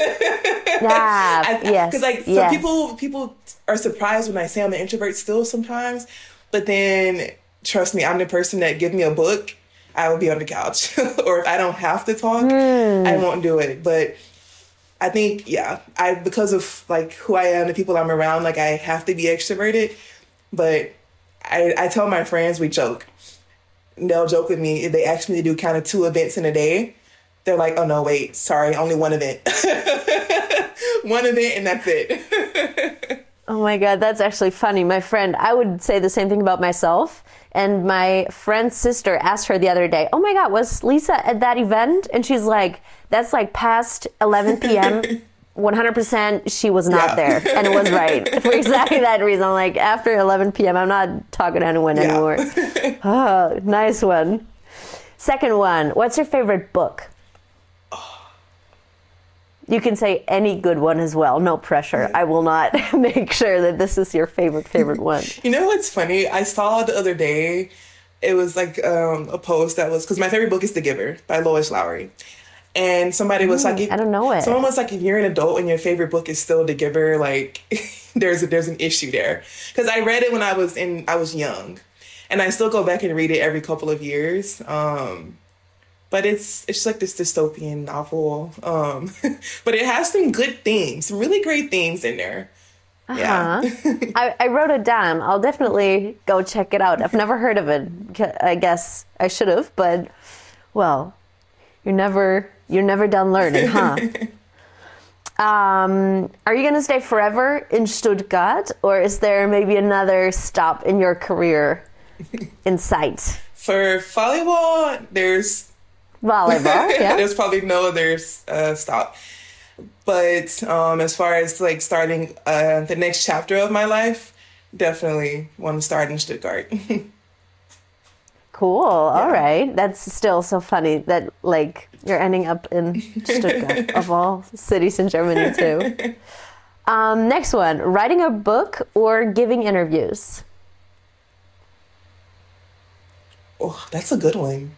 Yes. Because people are surprised when I say I'm an introvert still sometimes, but then trust me, I'm the person that give me a book, I will be on the couch. Or if I don't have to talk, I won't do it. But I think, because of who I am, the people I'm around, I have to be extroverted. But I tell my friends, we joke. They'll joke with me if they ask me to do kind of 2 events in a day. They're like, oh no, wait, sorry, only 1 event. 1 event and that's it. Oh my God, that's actually funny. My friend, I would say the same thing about myself. And my friend's sister asked her the other day, oh my God, was Lisa at that event? And she's like, that's past 11 p.m. 100% she was not there. And it was right. For exactly that reason. I'm after 11 p.m., I'm not talking to anyone anymore. Oh, nice one. Second one, what's your favorite book? You can say any good one as well. No pressure. I will not make sure that this is your favorite one. You know what's funny? I saw the other day, it was like a post that was, because my favorite book is The Giver by Lois Lowry. And somebody was like, I don't know it. Someone was like, if you're an adult and your favorite book is still The Giver, like there's an issue there. Because I read it when I was young, and I still go back and read it every couple of years. But it's just like this dystopian novel. But it has some good things, some really great things in there. Yeah. I wrote it down. I'll definitely go check it out. I've never heard of it. I guess I should have, but well, you're never done learning, huh? Are you going to stay forever in Stuttgart, or is there maybe another stop in your career in sight? For volleyball, there's yeah. There's probably no other stop. But as far as like starting the next chapter of my life, definitely want to start in Stuttgart. Cool. Yeah. All right. That's still so funny that like you're ending up in Stuttgart of all cities in Germany too. Next one, writing a book or giving interviews? Oh, that's a good one.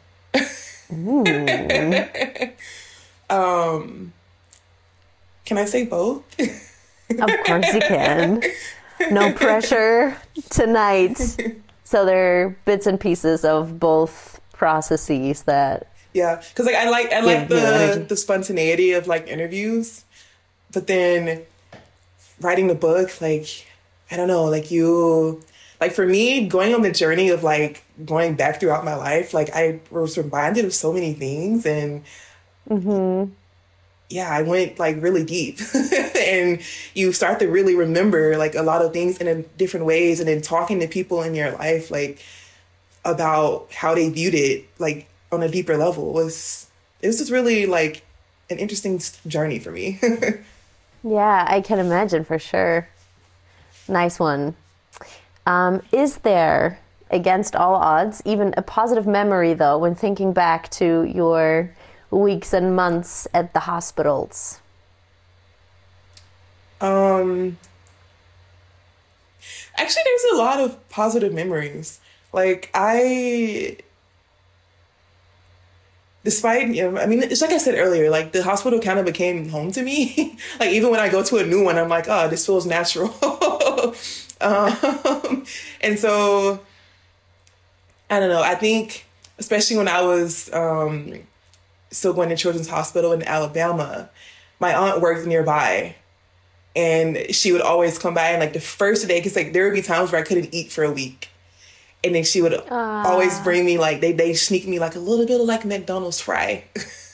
Can I say both? Of course you can. No pressure tonight. So there are bits and pieces of both processes that. Yeah, because like I like the spontaneity of like interviews, but then writing the book, like I don't know, like for me, going on the journey of like going back throughout my life, like I was reminded of so many things, and yeah, I went like really deep, and you start to really remember like a lot of things in different ways, and then talking to people in your life like about how they viewed it like on a deeper level it was just really like an interesting journey for me. Yeah, I can imagine for sure. Nice one. Is there, against all odds, even a positive memory though when thinking back to your weeks and months at the hospitals? Actually, there's a lot of positive memories. Like despite, I mean, it's like I said earlier, like the hospital kind of became home to me. Like even when I go to a new one, I'm like, oh, this feels natural. And so, I don't know, I think, especially when I was still going to Children's Hospital in Alabama, my aunt worked nearby, and she would always come by, and like the first day, because like there would be times where I couldn't eat for a week, and then she would always bring me like they sneak me like a little bit of like McDonald's fry.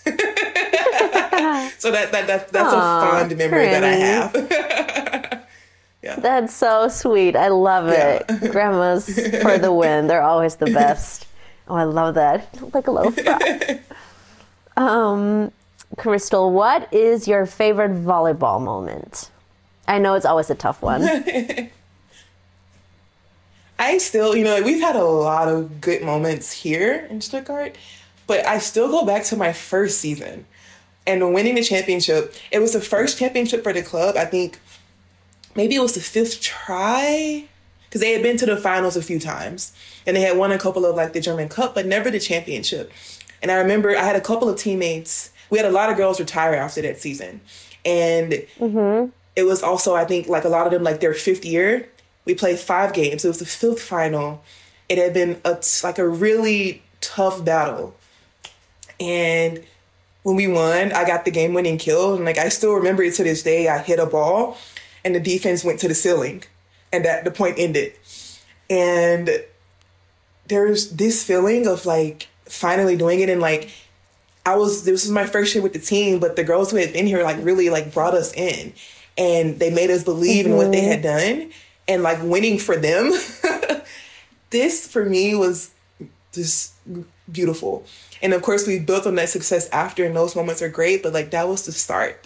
So that's a fond memory that I have. Yeah. That's so sweet. I love it. Grandmas for the win. They're always the best. Oh, I love that. Like a little fry. Crystal, what is your favorite volleyball moment? I know it's always a tough one. I still, we've had a lot of good moments here in Stuttgart, but I still go back to my first season and winning the championship. It was the first championship for the club. I think maybe it was the 5th try, because they had been to the finals a few times, and they had won a couple of like the German Cup, but never the championship. And I remember I had a couple of teammates. We had a lot of girls retire after that season. And it was also, I think, like a lot of them, like their 5th year. We played 5 games. It was the 5th final. It had been a really tough battle. And when we won, I got the game-winning kill. And like I still remember it to this day. I hit a ball, and the defense went to the ceiling, and the point ended. And there's this feeling of like finally doing it, and like this was my first year with the team, but the girls who had been here like really like brought us in, and they made us believe in what they had done, and like winning for them. This for me was just beautiful. And of course we built on that success after, and those moments are great, but like that was the start,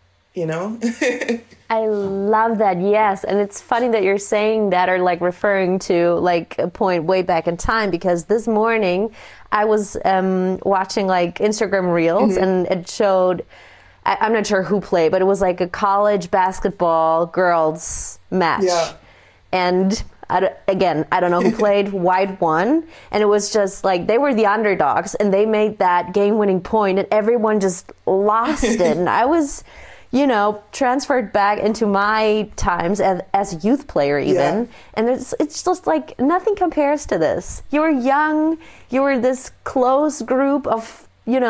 I love that. Yes. And it's funny that you're saying that, or like referring to like a point way back in time, because this morning I was watching like Instagram reels, and it showed I'm not sure who played, but it was like a college basketball girls match. Yeah. And I don't know who played. White won. And it was just like they were the underdogs and they made that game-winning point and everyone just lost it. And I was, transferred back into my times as a youth player even. Yeah. And it's just like nothing compares to this. You were young. You were this close group of,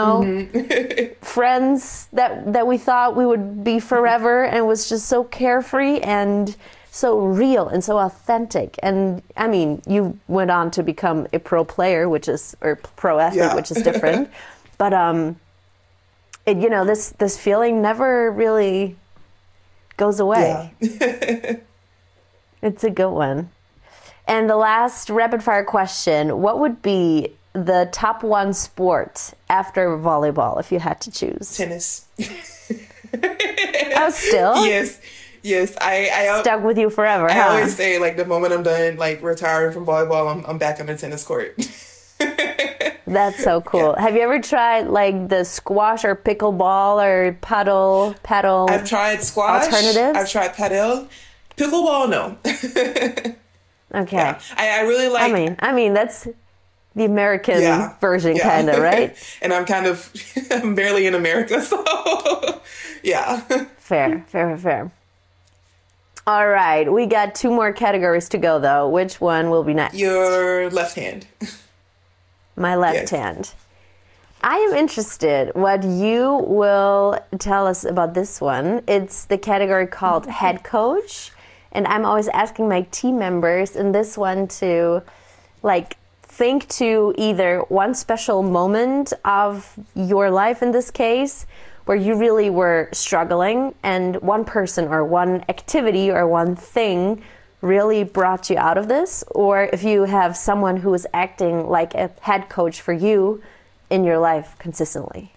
friends that we thought we would be forever. And it was just so carefree and so real and so authentic. And I mean, you went on to become a pro player, or pro athlete, which is different. But, this feeling never really goes away. Yeah. It's a good one. And the last rapid fire question, what would be the top one sport after volleyball if you had to choose? Tennis. Oh, still? Yes, I stuck with you forever. I always say, like, the moment I'm done, like, retiring from volleyball, I'm back on the tennis court. That's so cool. Yeah. Have you ever tried, like, the squash or pickleball or paddle? I've tried squash. Alternatives? I've tried paddle. Pickleball, no. Okay. Yeah. I really like... I mean, that's the American version, kind of, right? And I'm barely in America, so... yeah. Fair. All right, we got 2 more categories to go, though. Which one will be next? Your left hand. My left hand. I am interested what you will tell us about this one. It's the category called head coach. And I'm always asking my team members in this one to, like, think to either one special moment of your life in this case, where you really were struggling and one person or one activity or one thing really brought you out of this, or if you have someone who is acting like a head coach for you in your life consistently.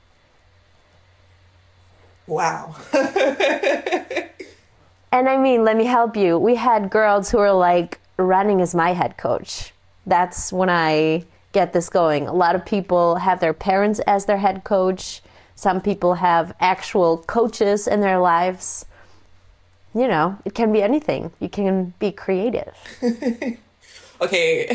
Wow. And I mean, let me help you. We had girls who were like, running is my head coach. That's when I get this going. A lot of people have their parents as their head coach. Some people have actual coaches in their lives. It can be anything. You can be creative. Okay.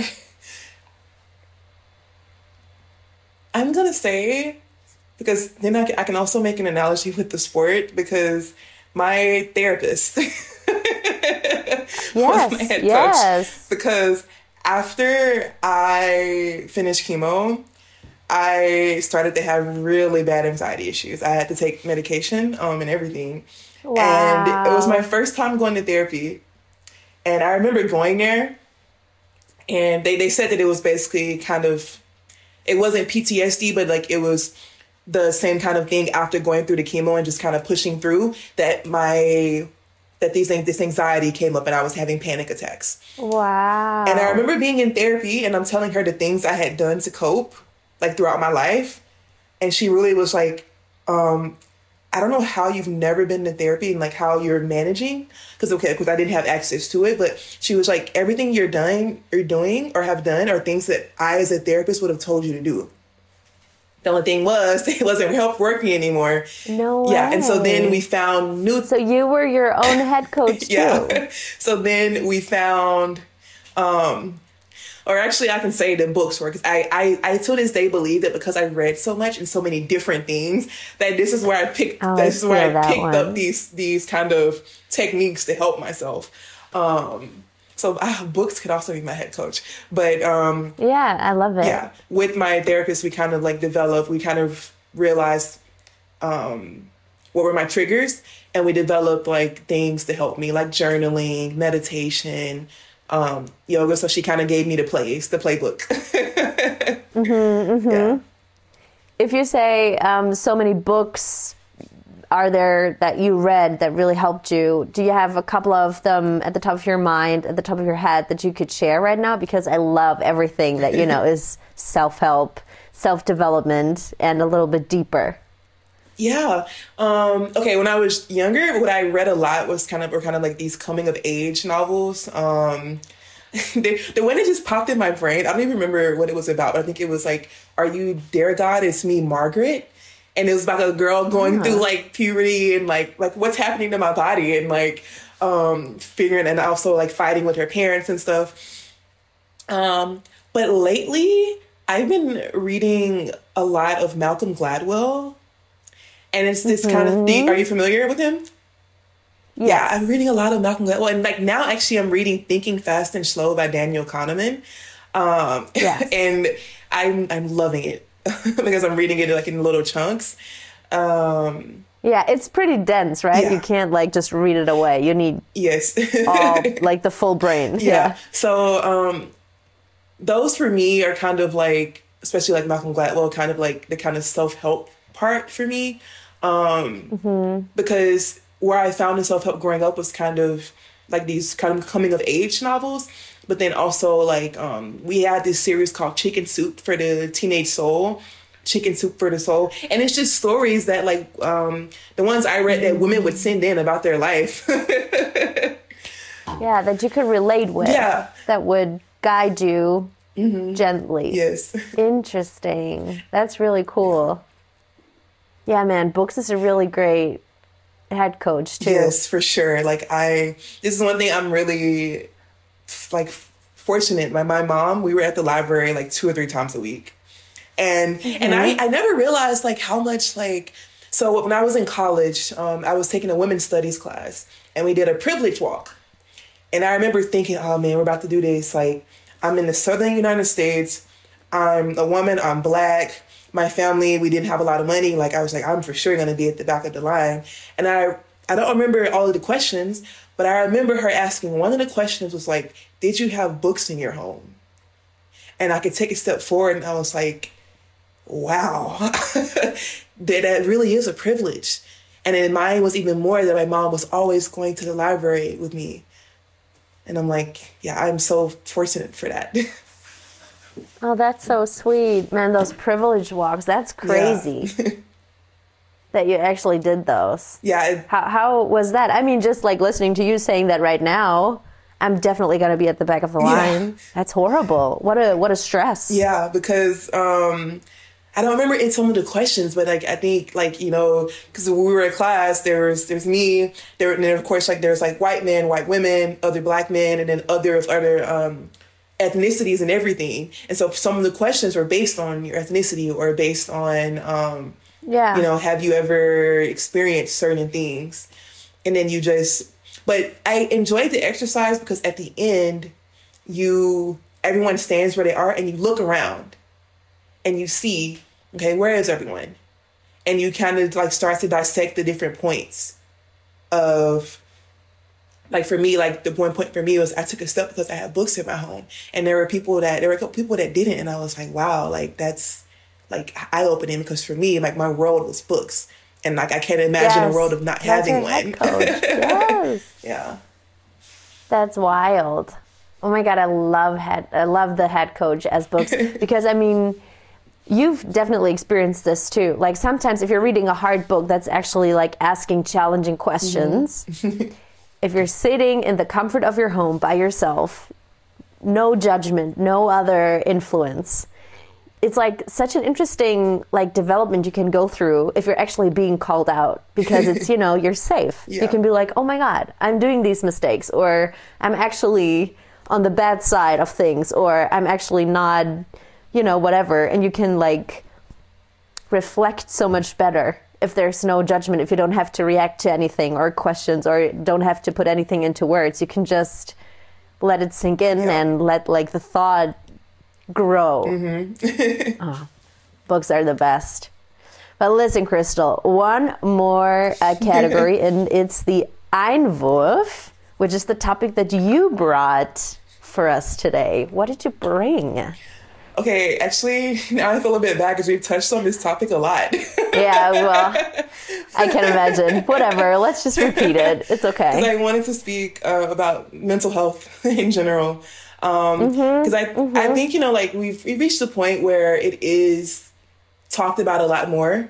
I'm going to say, because then I can also make an analogy with the sport, because my therapist was my head coach. Because after I finished chemo, I started to have really bad anxiety issues. I had to take medication and everything. Wow. And it was my first time going to therapy. And I remember going there, and they said that it was basically it wasn't PTSD, but like it was the same kind of thing after going through the chemo and just kind of pushing through that this anxiety came up and I was having panic attacks. Wow. And I remember being in therapy and I'm telling her the things I had done to cope, like throughout my life. And she really was like, I don't know how you've never been to therapy and like how you're managing. Because I didn't have access to it. But she was like, everything you're doing or have done are things that I as a therapist would have told you to do. The only thing was, it wasn't working anymore. No way. Yeah, and so then we found new... So you were your own head coach, too. Yeah. So then we found... or actually, I can say the books were... Because I to this day believe that because I read so much and so many different things, that this is where I picked... this is where I picked up these kind of techniques to help myself. So books could also be my head coach. But yeah, I love it. Yeah. With my therapist, we kind of realized what were my triggers. And we developed like things to help me, like journaling, meditation, yoga. So she kind of gave me the playbook. Yeah. If you say so many books are there that you read that really helped you? Do you have a couple of them at the top of your mind, at the top of your head that you could share right now? Because I love everything that, is self-help, self-development, and a little bit deeper. Yeah. Okay. When I was younger, what I read a lot was kind of like these coming of age novels. The one that just popped in my brain, I don't even remember what it was about, but I think it was like, "Are you there, God? It's me, Margaret." And it was about a girl going through like puberty and like what's happening to my body and like figuring, and also like fighting with her parents and stuff. But lately I've been reading a lot of Malcolm Gladwell, and it's this kind of thing. Are you familiar with him? Yes. Yeah, I'm reading a lot of Malcolm Gladwell, and like now actually I'm reading Thinking Fast and Slow by Daniel Kahneman. Yes. And I'm loving it because I'm reading it like in little chunks. Yeah, it's pretty dense, right? Yeah. You can't like just read it away. You need all like the full brain. Yeah. So those for me are kind of like, especially like Malcolm Gladwell, kind of like the kind of self-help part for me. Because where I found in self-help growing up was kind of like these kind of coming of age novels. But then also like we had this series called Chicken Soup for the Teenage Soul. Chicken Soup for the Soul. And it's just stories that like the ones I read that women would send in about their life. Yeah, that you could relate with. Yeah. That would guide you gently. Yes. Interesting. That's really cool. Yeah, man, books is a really great head coach too. Yes, for sure. Like this is one thing I'm really like fortunate. My mom, we were at the library like 2 or 3 times a week. And I never realized like how much like, so when I was in college, I was taking a women's studies class and we did a privilege walk. And I remember thinking, oh man, we're about to do this. Like I'm in the Southern United States. I'm a woman. I'm Black. My family, we didn't have a lot of money. Like I was like, I'm for sure going to be at the back of the line. And I don't remember all of the questions, but I remember her asking, one of the questions was like, did you have books in your home? And I could take a step forward and I was like, wow, that really is a privilege. And then mine was even more that my mom was always going to the library with me. And I'm like, yeah, I'm so fortunate for that. Oh, that's so sweet. Man, those privilege walks, that's crazy. Yeah. That you actually did those. Yeah. How was that? I mean, just like listening to you saying that right now, I'm definitely going to be at the back of the line. Yeah. That's horrible. What a stress. Yeah, because I don't remember in some of the questions, but like I think like, you know, because when we were in class, there's me, and then of course like there's like white men, white women, other Black men, and then other ethnicities and everything. And so some of the questions were based on your ethnicity or based on you know, have you ever experienced certain things? And then but I enjoyed the exercise because at the end, everyone stands where they are and you look around and you see, okay, where is everyone? And you kind of like start to dissect the different points of, like for me, like the one point for me was I took a step because I had books in my home, and there were a couple people that didn't, and I was like, wow, like that's like eye-opening because for me, like my world was books, and like I can't imagine a world of not having one. Yes. Yeah. That's wild. Oh my God, I love the head coach as books because I mean, you've definitely experienced this too. Like sometimes if you're reading a hard book that's actually like asking challenging questions, if you're sitting in the comfort of your home by yourself, no judgment, no other influence, it's like such an interesting like development you can go through if you're actually being called out because it's, you know, you're safe. Yeah. You can be like, oh my God, I'm doing these mistakes, or I'm actually on the bad side of things, or I'm actually not, you know, whatever. And you can like reflect so much better if there's no judgment, if you don't have to react to anything or questions or don't have to put anything into words. You can just let it sink in and let like the thought grow. Oh, books are the best. But listen, Crystal, one more category and it's the Einwurf, which is the topic that you brought for us today. What did you bring? Okay, actually, now I feel a bit bad because we've touched on this topic a lot. Yeah, well, I can imagine. Whatever, let's just repeat it. It's okay. Because I wanted to speak about mental health in general. Because I think, you know, like we've reached the point where it is talked about a lot more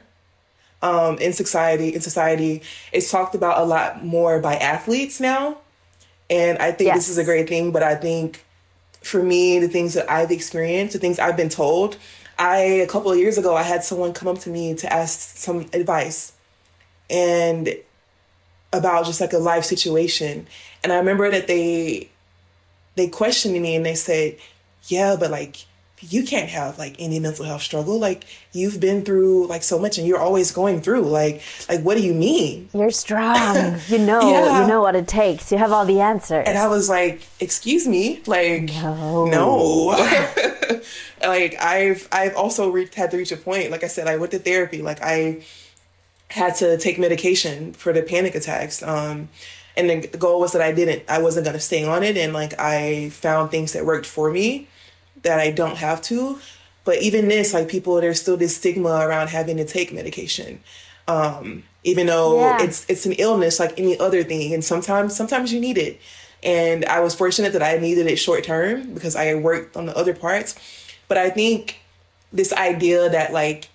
in society. It's talked about a lot more by athletes now. And I think this is a great thing. But I think for me, the things that I've experienced, the things I've been told, A couple of years ago, I had someone come up to me to ask some advice and about just like a life situation. And I remember that they questioned me and they said, yeah, but like, you can't have like any mental health struggle. Like, you've been through like so much and you're always going through. Like what do you mean? You're strong. You know what it takes. You have all the answers. And I was like, excuse me, like, no. Like, I've also had to reach a point. Like I said, I went to therapy. Like, I had to take medication for the panic attacks. And the goal was that I wasn't going to stay on it. And like, I found things that worked for me that I don't have to. But even this, like, there's still this stigma around having to take medication. Even though it's an illness like any other thing. And sometimes you need it. And I was fortunate that I needed it short term because I worked on the other parts. But I think this idea that like,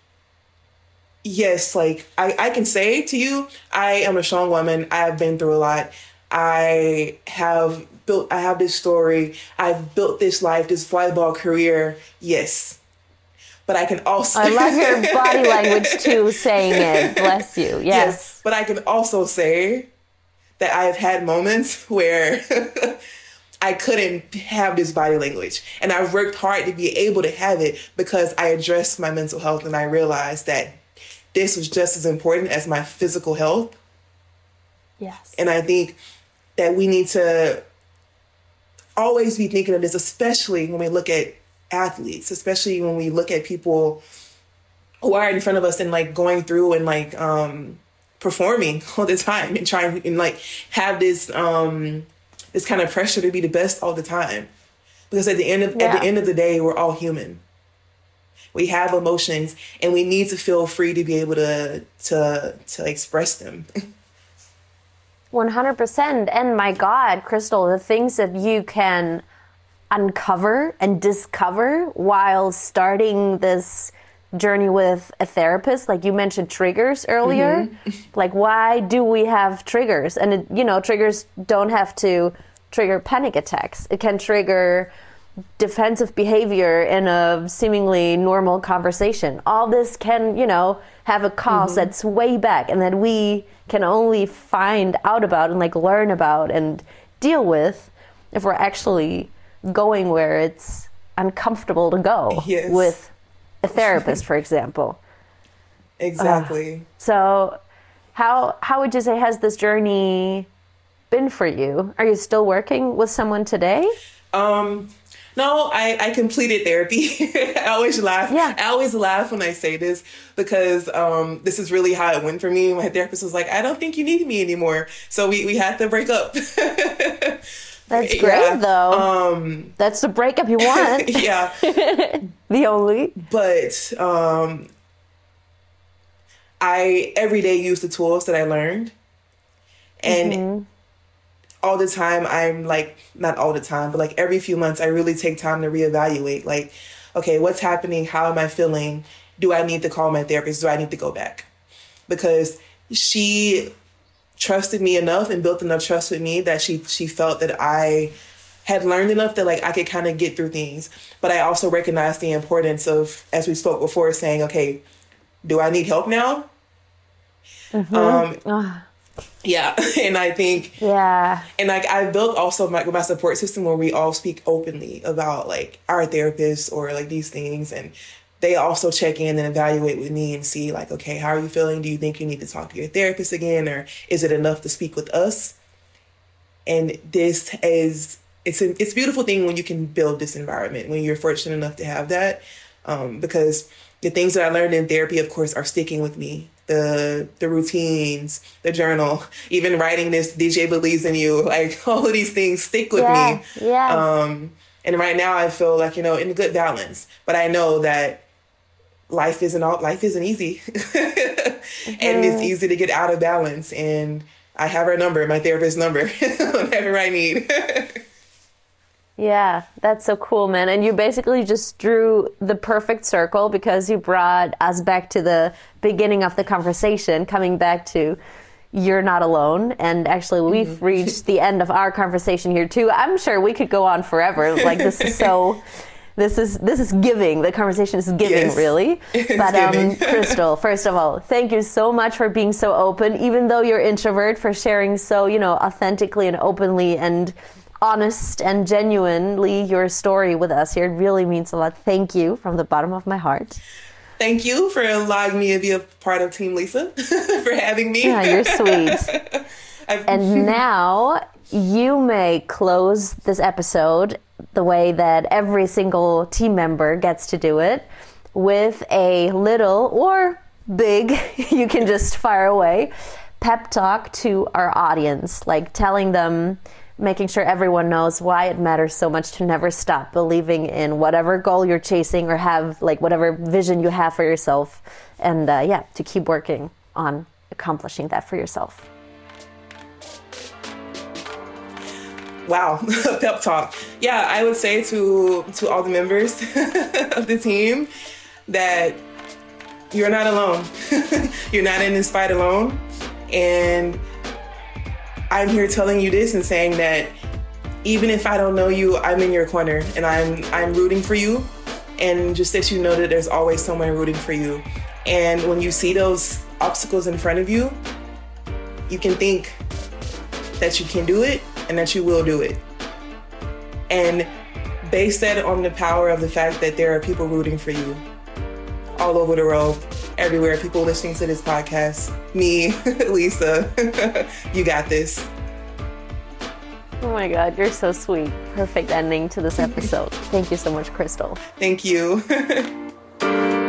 yes, like I can say to you, I am a strong woman. I have been through a lot. I have this story. I've built this life, this volleyball career. Yes. But I can also... I love your body language too, saying it. Bless you. Yes. But I can also say that I've had moments where I couldn't have this body language. And I've worked hard to be able to have it because I addressed my mental health and I realized that this was just as important as my physical health. Yes. And I think that we need to always be thinking of this, especially when we look at athletes, especially when we look at people who are in front of us and like going through and like performing all the time and trying and like have this this kind of pressure to be the best all the time. Because at the end of the day, we're all human. We have emotions and we need to feel free to be able to express them. 100%. And my God, Crystal, the things that you can uncover and discover while starting this journey with a therapist. Like you mentioned triggers earlier. Like, why do we have triggers? And, triggers don't have to trigger panic attacks. It can trigger defensive behavior in a seemingly normal conversation. All this can, have a cause that's way back and that we can only find out about and like learn about and deal with if we're actually going where it's uncomfortable to go with a therapist, for example. Exactly. So how would you say has this journey been for you? Are you still working with someone today? No, I completed therapy. I always laugh. Yeah. I always laugh when I say this because this is really how it went for me. My therapist was like, I don't think you need me anymore. So we had to break up. That's great, though. That's the breakup you want. Yeah. The only. But I every day use the tools that I learned. And all the time, I'm like, not all the time, but like every few months, I really take time to reevaluate. Like, okay, what's happening? How am I feeling? Do I need to call my therapist? Do I need to go back? Because she trusted me enough and built enough trust with me that she felt that I had learned enough that like I could kind of get through things. But I also recognize the importance of, as we spoke before, saying, okay, do I need help now? Yeah. And I think, and like I built also my support system where we all speak openly about like our therapists or like these things. And they also check in and evaluate with me and see like, okay, how are you feeling? Do you think you need to talk to your therapist again? Or is it enough to speak with us? And this is, it's a beautiful thing when you can build this environment, when you're fortunate enough to have that. Because the things that I learned in therapy, of course, are sticking with me. The routines, the journal, even writing this DJ Believes in You, like all of these things stick with me. Yeah. And right now I feel like, in a good balance, but I know that life isn't easy. And it's easy to get out of balance. And I have her number, my therapist's number, whenever I need. Yeah, that's so cool, man. And you basically just drew the perfect circle because you brought us back to the beginning of the conversation, coming back to you're not alone. And actually, we've reached the end of our conversation here, too. I'm sure we could go on forever. Like, this is so This is giving. The conversation is giving, yes, really. But giving. Crystal, first of all, thank you so much for being so open, even though you're introvert, for sharing so, authentically and openly and honest and genuinely your story with us here. It really means a lot. Thank you from the bottom of my heart. Thank you for allowing me to be a part of Team Lisa, for having me. Yeah, you're sweet. And now you may close this episode the way that every single team member gets to do it, with a little or big, you can just fire away, pep talk to our audience, like telling them, making sure everyone knows why it matters so much to never stop believing in whatever goal you're chasing or have, like whatever vision you have for yourself. And to keep working on accomplishing that for yourself. Wow, pep talk. Yeah, I would say to all the members of the team that you're not alone. You're not in this fight alone. And I'm here telling you this and saying that even if I don't know you, I'm in your corner and I'm rooting for you. And just that you know that there's always someone rooting for you. And when you see those obstacles in front of you, you can think that you can do it and that you will do it. And base that on the power of the fact that there are people rooting for you all over the world, everywhere, people listening to this podcast. Me, Lisa, you got this. Oh my God, you're so sweet. Perfect ending to this episode. Thank you so much, Crystal. Thank you.